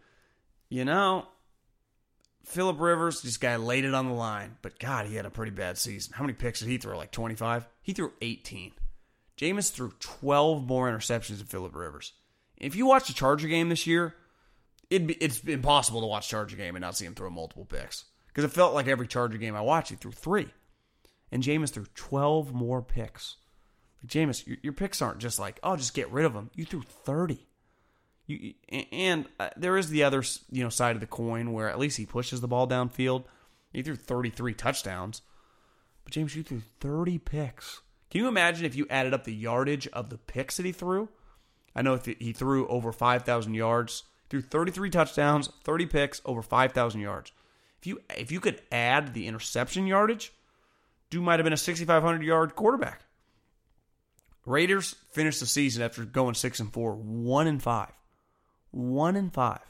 Phillip Rivers, this guy laid it on the line, but God, he had a pretty bad season. How many picks did he throw? Like 25? He threw 18. Jameis threw 12 more interceptions than Phillip Rivers. If you watch the Charger game this year, it's impossible to watch Charger game and not see him throw multiple picks. Because it felt like every Charger game I watched, he threw 3. And Jameis threw 12 more picks. Like, Jameis, your picks aren't just like, oh, just get rid of them. You threw 30. There is the other side of the coin where at least he pushes the ball downfield. He threw 33 touchdowns. But James, you threw 30 picks. Can you imagine if you added up the yardage of the picks that he threw? I know he threw over 5,000 yards. Threw 33 touchdowns, 30 picks, over 5,000 yards. If you could add the interception yardage, dude might have been a 6,500-yard quarterback. Raiders finished the season after going 6-4, 1-5. 1-5.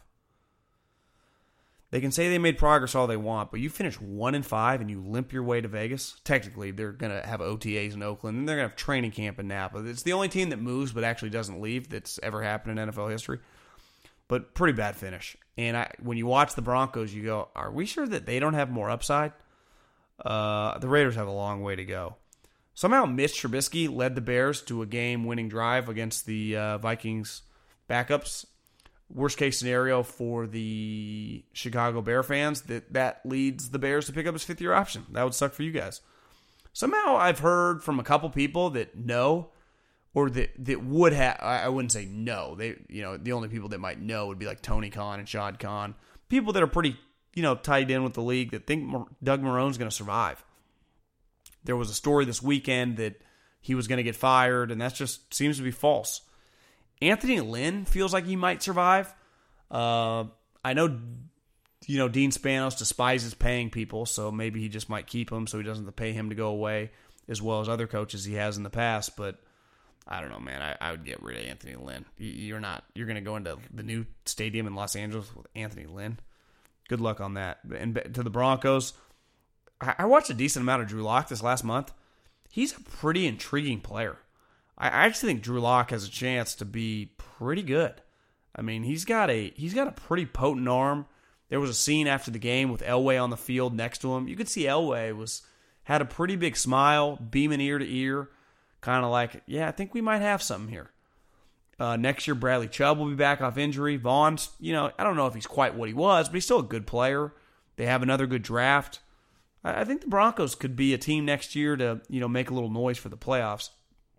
They can say they made progress all they want, but you finish 1-5 and you limp your way to Vegas. Technically, they're going to have OTAs in Oakland, and they're going to have training camp in Napa. It's the only team that moves but actually doesn't leave that's ever happened in NFL history. But pretty bad finish. And when you watch the Broncos, you go, are we sure that they don't have more upside? The Raiders have a long way to go. Somehow Mitch Trubisky led the Bears to a game-winning drive against the Vikings backups. Worst case scenario for the Chicago Bear fans, that leads the Bears to pick up his fifth-year option. That would suck for you guys. Somehow I've heard from a couple people that know, or that would have. I wouldn't say no. The only people that might know would be like Tony Khan and Shad Khan, people that are pretty tied in with the league that think Doug Marrone's going to survive. There was a story this weekend that he was going to get fired, and that just seems to be false. Anthony Lynn feels like he might survive. I know, Dean Spanos despises paying people, so maybe he just might keep him so he doesn't have to pay him to go away, as well as other coaches he has in the past. But I don't know, man. I would get rid of Anthony Lynn. You're going to go into the new stadium in Los Angeles with Anthony Lynn. Good luck on that. And to the Broncos, I watched a decent amount of Drew Lock this last month. He's a pretty intriguing player. I actually think Drew Lock has a chance to be pretty good. I mean, he's got a pretty potent arm. There was a scene after the game with Elway on the field next to him. You could see Elway had a pretty big smile, beaming ear to ear, kind of like, yeah, I think we might have something here. Next year, Bradley Chubb will be back off injury. Vaughn's, I don't know if he's quite what he was, but he's still a good player. They have another good draft. I think the Broncos could be a team next year to, make a little noise for the playoffs.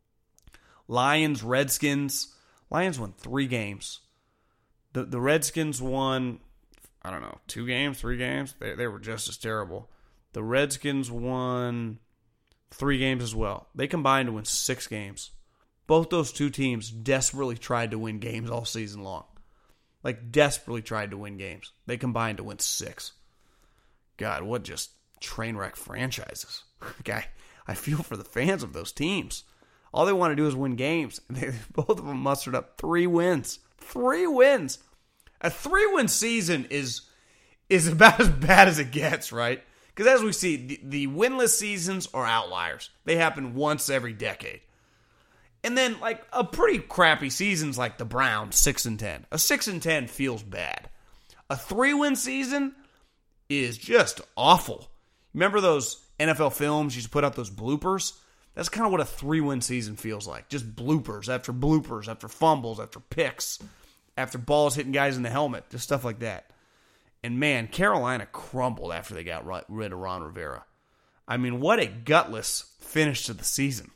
Lions, Redskins. Lions won 3 games. The Redskins won, I don't know, 2 games, 3 games. They were just as terrible. The Redskins won 3 games as well. They combined to win 6 games. Both those two teams desperately tried to win games all season long. Like, desperately tried to win games. They combined to win 6. God, what just train wreck franchises. I feel for the fans of those teams. All they want to do is win games. Both of them mustered up 3 wins. 3 wins. A 3-win season is about as bad as it gets, right? Because as we see, the winless seasons are outliers. They happen once every decade. And then, like, a pretty crappy season's like the Browns, 6-10. A 6-10 feels bad. A 3-win season is just awful. Remember those NFL films used to put out those bloopers? That's kind of what a 3-win season feels like. Just bloopers after fumbles, after picks, after balls hitting guys in the helmet, just stuff like that. And man, Carolina crumbled after they got rid of Ron Rivera. I mean, what a gutless finish to the season.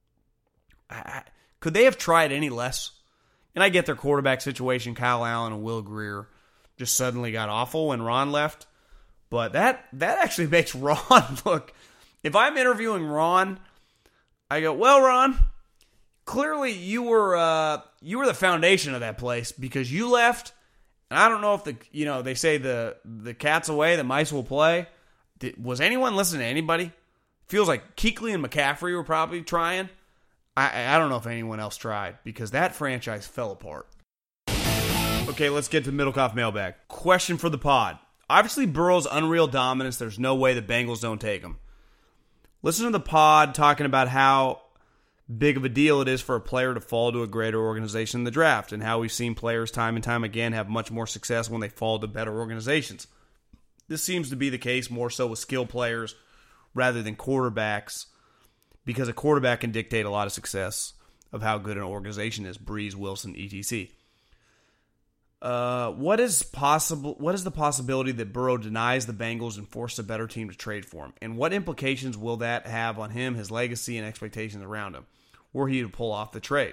Could they have tried any less? And I get their quarterback situation, Kyle Allen and Will Grier, just suddenly got awful when Ron left. But that actually makes Ron look. If I'm interviewing Ron, I go, well, Ron, clearly you were the foundation of that place because you left, and I don't know if they say the cat's away, the mice will play. Was anyone listening to anybody? Feels like Kuechly and McCaffrey were probably trying. I don't know if anyone else tried because that franchise fell apart. Okay, let's get to Middlecoff mailbag. Question for the pod. Obviously, Burrow's unreal dominance, there's no way the Bengals don't take him. Listen to the pod talking about how big of a deal it is for a player to fall to a greater organization in the draft and how we've seen players time and time again have much more success when they fall to better organizations. This seems to be the case more so with skill players rather than quarterbacks because a quarterback can dictate a lot of success of how good an organization is. Breeze, Wilson, etc. What is possible? What is the possibility that Burrow denies the Bengals and forces a better team to trade for him? And what implications will that have on him, his legacy, and expectations around him, were he to pull off the trade?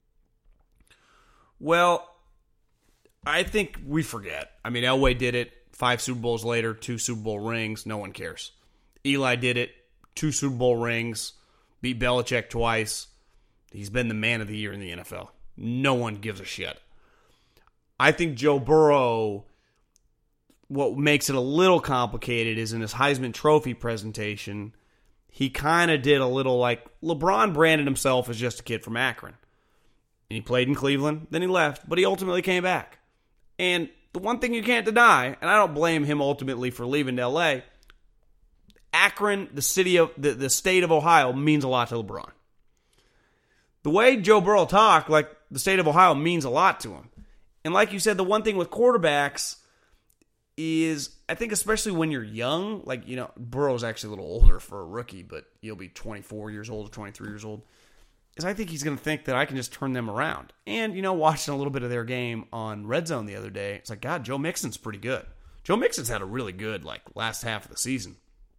Well, I think we forget. I mean, Elway did it 5 Super Bowls later, 2 Super Bowl rings. No one cares. Eli did it, 2 Super Bowl rings, beat Belichick twice. He's been the man of the year in the NFL. No one gives a shit. I think Joe Burrow, what makes it a little complicated is in his Heisman Trophy presentation, he kind of did a little like LeBron branded himself as just a kid from Akron. And he played in Cleveland, then he left, but he ultimately came back. And the one thing you can't deny, and I don't blame him ultimately for leaving to LA, Akron, the state of Ohio, means a lot to LeBron. The way Joe Burrow talked, like the state of Ohio means a lot to him. And like you said, the one thing with quarterbacks is, I think especially when you're young, like, you know, Burrow's actually a little older for a rookie, but he'll be 24 years old or 23 years old, is I think he's going to think that I can just turn them around. And, you know, watching a little bit of their game on Red Zone the other day, it's like, God, Joe Mixon's pretty good. Joe Mixon's had a really good, like, last half of the season.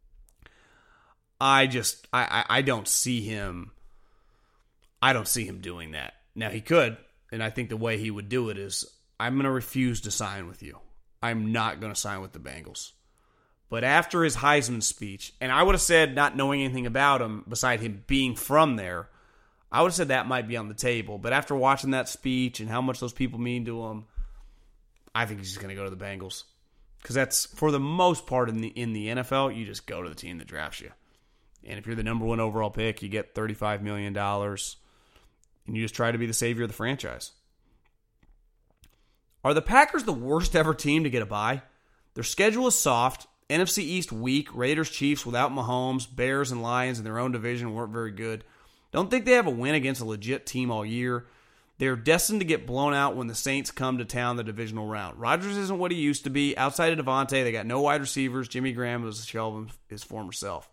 I don't see him doing that. Now, he could, and I think the way he would do it is, I'm going to refuse to sign with you. I'm not going to sign with the Bengals. But after his Heisman speech, and I would have said, not knowing anything about him, beside him being from there, I would have said that might be on the table. But after watching that speech and how much those people mean to him, I think he's just going to go to the Bengals. Because that's, for the most part in the NFL, you just go to the team that drafts you. And if you're the number 1 overall pick, you get $35 million, and you just try to be the savior of the franchise. Are the Packers the worst ever team to get a bye? Their schedule is soft. NFC East weak. Raiders, Chiefs without Mahomes. Bears and Lions in their own division weren't very good. Don't think they have a win against a legit team all year. They're destined to get blown out when the Saints come to town the divisional round. Rodgers isn't what he used to be. Outside of Devontae, they got no wide receivers. Jimmy Graham was a shell of his former self.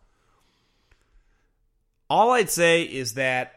All I'd say is that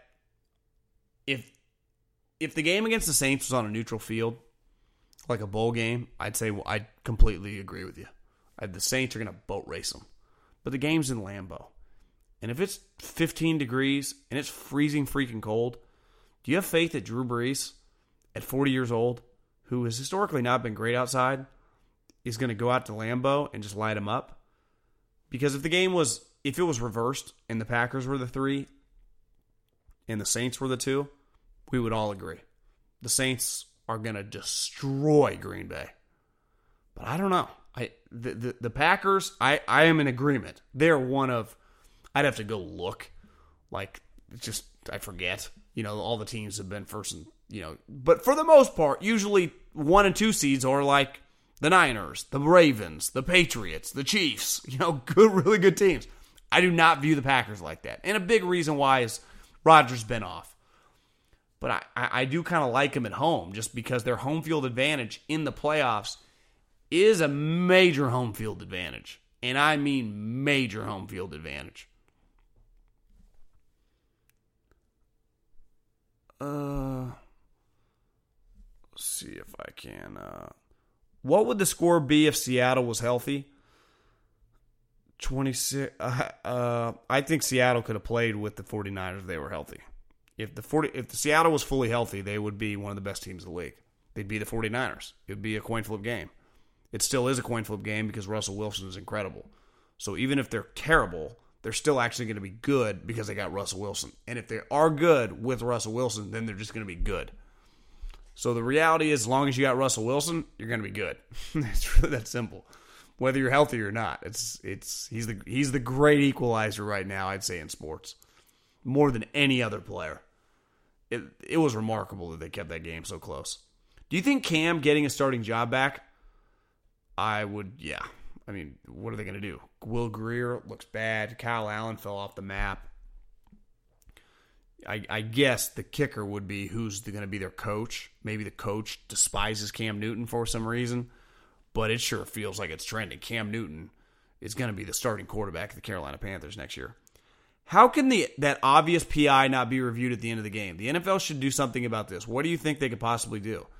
if the game against the Saints was on a neutral field, like a bowl game, I'd say I'd completely agree with you. The Saints are going to boat race them. But the game's in Lambeau. And if it's 15 degrees and it's freezing freaking cold, do you have faith that Drew Brees, at 40 years old, who has historically not been great outside, is going to go out to Lambeau and just light him up? Because if it was reversed and the Packers were the 3 and the Saints were the 2, we would all agree. The Saints are going to destroy Green Bay. But I don't know. The Packers, I am in agreement. They're one of, I'd have to go look. Like, just, I forget. You know, all the teams have been first and, you know. But for the most part, usually 1 and 2 seeds are like the Niners, the Ravens, the Patriots, the Chiefs. You know, really good teams. I do not view the Packers like that. And a big reason why is Rodgers been off. But I do kind of like them at home just because their home field advantage in the playoffs is a major home field advantage. And I mean major home field advantage. Let's see if I can. What would the score be if Seattle was healthy? 26. I think Seattle could have played with the 49ers if they were healthy. If the Seattle was fully healthy, they would be one of the best teams in the league. They'd be the 49ers. It would be a coin flip game. It still is a coin flip game because Russell Wilson is incredible. So even if they're terrible, they're still actually going to be good because they got Russell Wilson. And if they are good with Russell Wilson, then they're just going to be good. So the reality is, as long as you got Russell Wilson, you're going to be good. It's really that simple. Whether you're healthy or not, he's the great equalizer right now, I'd say, in sports. More than any other player. It was remarkable that they kept that game so close. Do you think Cam getting a starting job back? I would, yeah. I mean, what are they going to do? Will Greer looks bad. Kyle Allen fell off the map. I guess the kicker would be who's going to be their coach. Maybe the coach despises Cam Newton for some reason, but it sure feels like it's trending. Cam Newton is going to be the starting quarterback of the Carolina Panthers next year. How can that obvious PI not be reviewed at the end of the game? The NFL should do something about this. What do you think they could possibly do?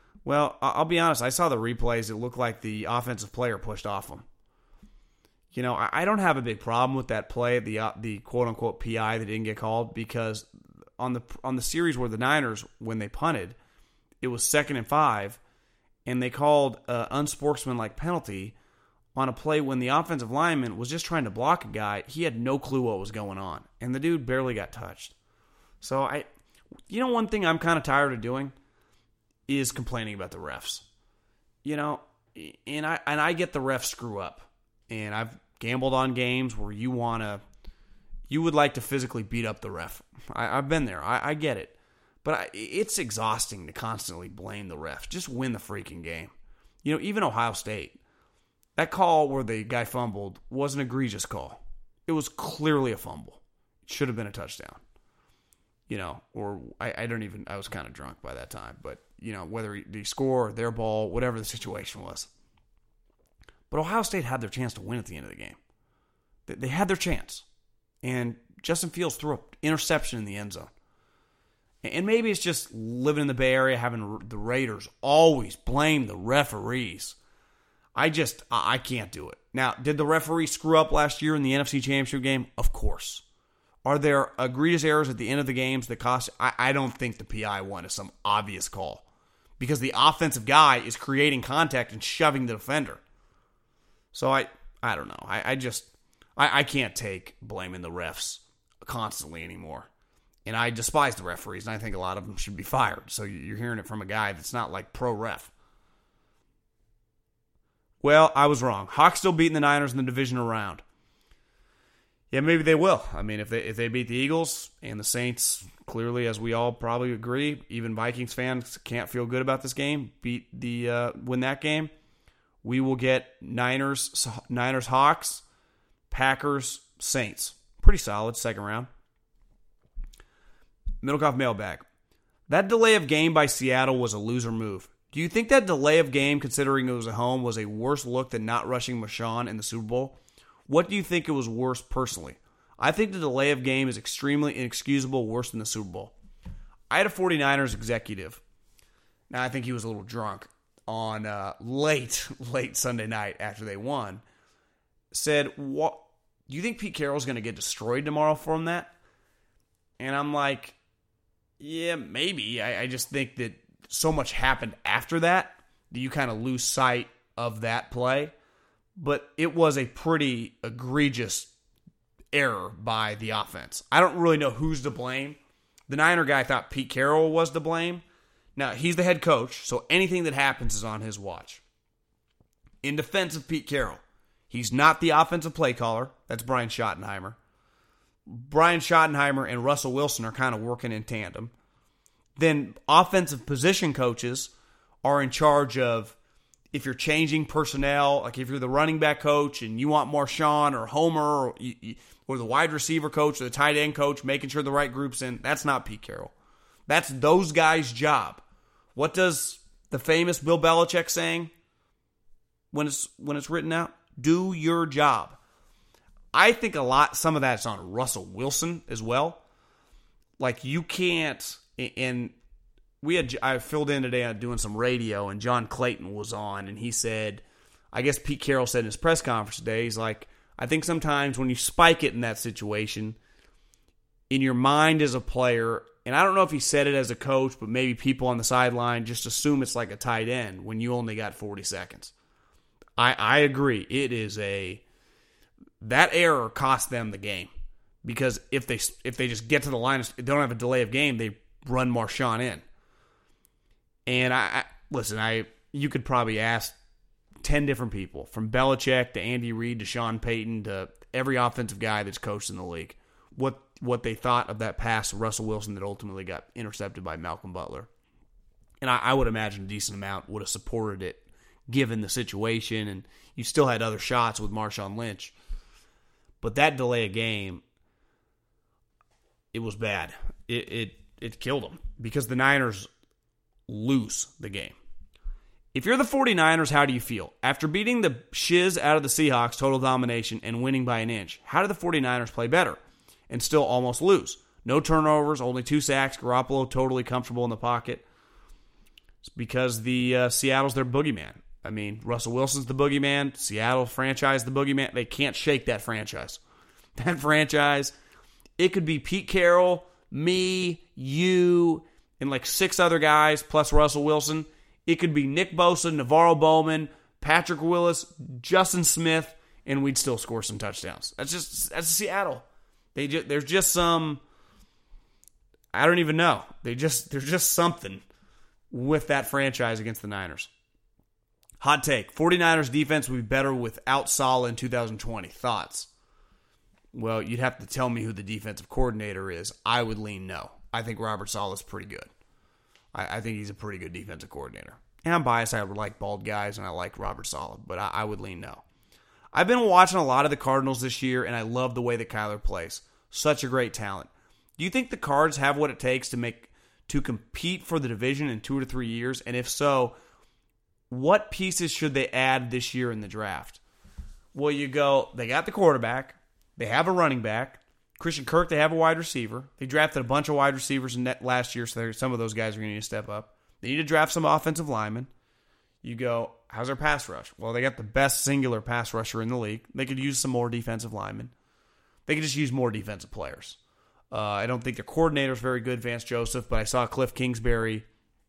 Well, I'll be honest. I saw the replays. It looked like the offensive player pushed off him. You know, I don't have a big problem with that play, the quote-unquote PI that didn't get called, because on the series where the Niners, when they punted, it was 2nd and 5, and they called an unsportsmanlike penalty on a play when the offensive lineman was just trying to block a guy. He had no clue what was going on, and the dude barely got touched. So, one thing I'm kind of tired of doing is complaining about the refs. You know, and I get the refs screw up. And I've gambled on games where you would like to physically beat up the ref. I've been there. I get it. But it's exhausting to constantly blame the refs. Just win the freaking game. You know, even Ohio State, that call where the guy fumbled was an egregious call. It was clearly a fumble. It should have been a touchdown. You know, or I was kind of drunk by that time. But, you know, whether they score, their ball, whatever the situation was. But Ohio State had their chance to win at the end of the game. They had their chance. And Justin Fields threw an interception in the end zone. And maybe it's just living in the Bay Area, having the Raiders always blame the referees. I can't do it. Now, did the referee screw up last year in the NFC Championship game? Of course. Are there egregious errors at the end of the games that cost? I don't think the PI one is some obvious call. Because the offensive guy is creating contact and shoving the defender. So I don't know. I can't take blaming the refs constantly anymore. And I despise the referees, and I think a lot of them should be fired. So you're hearing it from a guy that's not like pro-ref. Well, I was wrong. Hawks still beating the Niners in the divisional round. Yeah, maybe they will. I mean, if they beat the Eagles and the Saints, clearly, as we all probably agree, even Vikings fans can't feel good about this game, win that game. We will get Niners, Hawks, Packers, Saints. Pretty solid second round. Middlecoff mailbag. That delay of game by Seattle was a loser move. Do you think that delay of game, considering it was at home, was a worse look than not rushing Marshawn in the Super Bowl? What do you think it was worse personally? I think the delay of game is extremely inexcusable, worse than the Super Bowl. I had a 49ers executive. Now, I think he was a little drunk. On late Sunday night after they won, said, "What? Do you think Pete Carroll's going to get destroyed tomorrow from that?" And I'm like, yeah, maybe. I just think that so much happened after that you kind of lose sight of that play. But it was a pretty egregious error by the offense. I don't really know who's to blame. The Niner guy thought Pete Carroll was to blame. Now, he's the head coach, so anything that happens is on his watch. In defense of Pete Carroll, he's not the offensive play caller. That's Brian Schottenheimer. Brian Schottenheimer and Russell Wilson are kind of working in tandem. Then offensive position coaches are in charge of, if you're changing personnel, like if you're the running back coach and you want Marshawn or Homer or the wide receiver coach or the tight end coach, making sure the right group's in, that's not Pete Carroll. That's those guys' job. What does the famous Bill Belichick saying when it's written out? Do your job. I think some of that's on Russell Wilson as well. Like, you can't, and I filled in today on doing some radio, and John Clayton was on, and he said, I guess Pete Carroll said in his press conference today, he's like, I think sometimes when you spike it in that situation, in your mind as a player, and I don't know if he said it as a coach, but maybe people on the sideline just assume it's like a tight end when you only got 40 seconds. I agree. That error cost them the game, because if they just get to the line, they don't have a delay of game, they run Marshawn in. And listen, you could probably ask 10 different people, from Belichick to Andy Reid to Sean Payton to every offensive guy that's coached in the league, what they thought of that pass to Russell Wilson that ultimately got intercepted by Malcolm Butler. And I would imagine a decent amount would have supported it given the situation, and you still had other shots with Marshawn Lynch. But that delay of game, it was bad. It killed them, because the Niners lose the game. If you're the 49ers, how do you feel? After beating the shiz out of the Seahawks, total domination, and winning by an inch, how did the 49ers play better and still almost lose? No turnovers, only 2 sacks, Garoppolo totally comfortable in the pocket. It's because the Seattle's their boogeyman. I mean, Russell Wilson's the boogeyman. Seattle franchise the boogeyman. They can't shake that franchise. That franchise, it could be Pete Carroll, me, you, and like 6 other guys plus Russell Wilson. It could be Nick Bosa, Navarro Bowman, Patrick Willis, Justin Smith, and we'd still score some touchdowns. That's Seattle. There's just some, I don't even know. There's just something with that franchise against the Niners. Hot take. 49ers defense would be better without Saleh in 2020. Thoughts? Well, you'd have to tell me who the defensive coordinator is. I would lean no. I think Robert Saleh is pretty good. I think he's a pretty good defensive coordinator. And I'm biased. I would like bald guys, and I like Robert Saleh, but I would lean no. I've been watching a lot of the Cardinals this year, and I love the way that Kyler plays. Such a great talent. Do you think the Cards have what it takes to compete for the division in 2 to 3 years? And if so, what pieces should they add this year in the draft? Well, you go, they got the quarterback. They have a running back. Christian Kirk, they have a wide receiver. They drafted a bunch of wide receivers last year, so some of those guys are going to need to step up. They need to draft some offensive linemen. You go, how's their pass rush? Well, they got the best singular pass rusher in the league. They could use some more defensive linemen. They could just use more defensive players. I don't think their coordinator is very good, Vance Joseph, but I saw Cliff Kingsbury,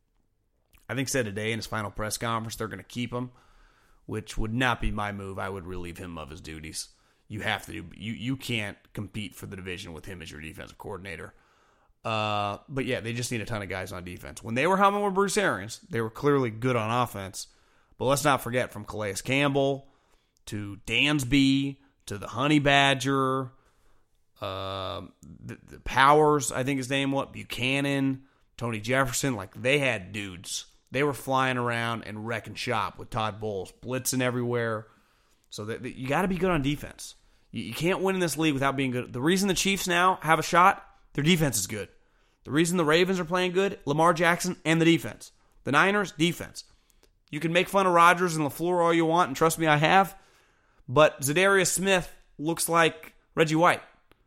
I think, said today in his final press conference they're going to keep him, which would not be my move. I would relieve him of his duties. You have to do. You can't compete for the division with him as your defensive coordinator. But yeah, they just need a ton of guys on defense. When they were humming with Bruce Arians, they were clearly good on offense. But let's not forget, from Calais Campbell to Dansby to the Honey Badger, the Powers, I think his name was, Buchanan, Tony Jefferson, like they had dudes. They were flying around and wrecking shop with Todd Bowles, blitzing everywhere. So you got to be good on defense. You can't win in this league without being good. The reason the Chiefs now have a shot, their defense is good. The reason the Ravens are playing good, Lamar Jackson and the defense. The Niners, defense. You can make fun of Rodgers and LaFleur all you want, and trust me, I have. But Zadarius Smith looks like Reggie White.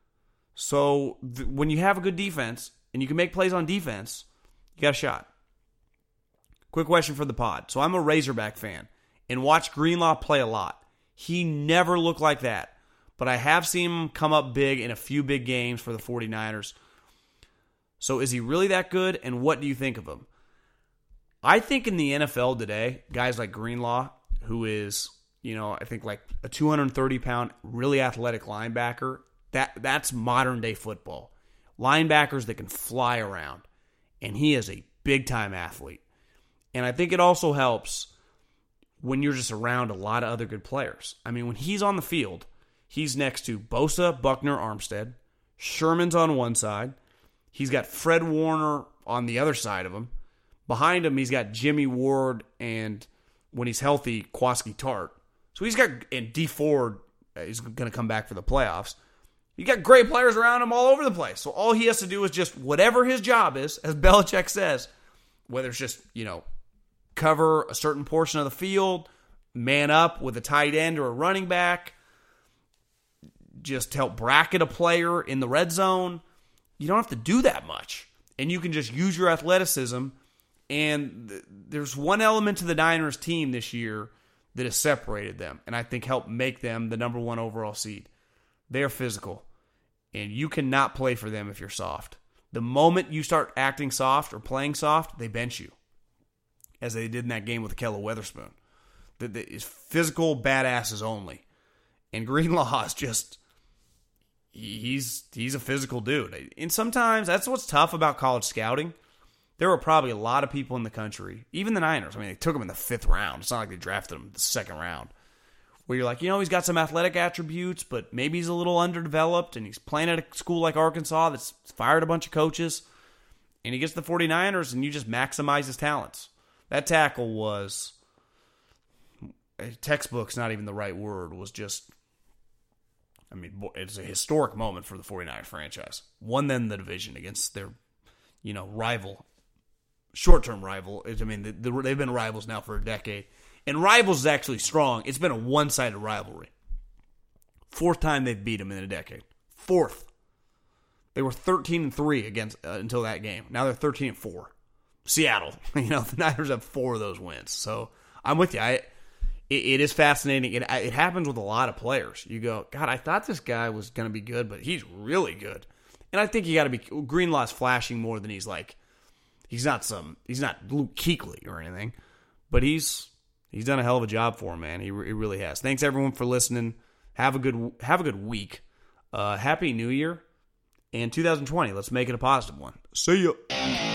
So when you have a good defense and you can make plays on defense, you got a shot. Quick question for the pod. So I'm a Razorback fan and watch Greenlaw play a lot. He never looked like that. But I have seen him come up big in a few big games for the 49ers. So is he really that good, and what do you think of him? I think in the NFL today, guys like Greenlaw, who is, I think like a 230-pound, really athletic linebacker, that's modern-day football. Linebackers that can fly around, and he is a big-time athlete. And I think it also helps when you're just around a lot of other good players. I mean, when he's on the field, he's next to Bosa, Buckner, Armstead. Sherman's on one side. He's got Fred Warner on the other side of him. Behind him, he's got Jimmy Ward and, when he's healthy, Kwaski Tart. So he's got, and D Ford is going to come back for the playoffs. You got great players around him all over the place. So all he has to do is just whatever his job is, as Belichick says, whether it's just, cover a certain portion of the field, man up with a tight end or a running back, just help bracket a player in the red zone. You don't have to do that much. And you can just use your athleticism. And there's one element to the Niners team this year that has separated them, and I think helped make them the number 1 overall seed. They're physical. And you cannot play for them if you're soft. The moment you start acting soft or playing soft, they bench you. As they did in that game with Ahkello Witherspoon. It's physical badasses only. And Greenlaw is just, he's a physical dude. And sometimes that's what's tough about college scouting. There were probably a lot of people in the country, even the Niners. I mean, they took him in the 5th round. It's not like they drafted him in the 2nd round. Where you're like, he's got some athletic attributes, but maybe he's a little underdeveloped, and he's playing at a school like Arkansas that's fired a bunch of coaches, and he gets the 49ers, and you just maximize his talents. That tackle was, textbook's not even the right word, was just, it's a historic moment for the 49ers franchise. Won them the division against their, rival, short-term rival. They've been rivals now for a decade. And rivals is actually strong. It's been a one-sided rivalry. 4th time they've beat them in a decade. 4th. They were 13-3 against until that game. Now they're 13-4. Seattle. The Niners have 4 of those wins. So I'm with you. It is fascinating. It happens with a lot of players. You go, God, I thought this guy was going to be good, but he's really good. And I think you got to be Greenlaw's flashing more than he's like. He's not Luke Kuechly or anything, but he's done a hell of a job for him, man. He really has. Thanks everyone for listening. Have a good week. Happy New Year and 2020. Let's make it a positive one. See ya.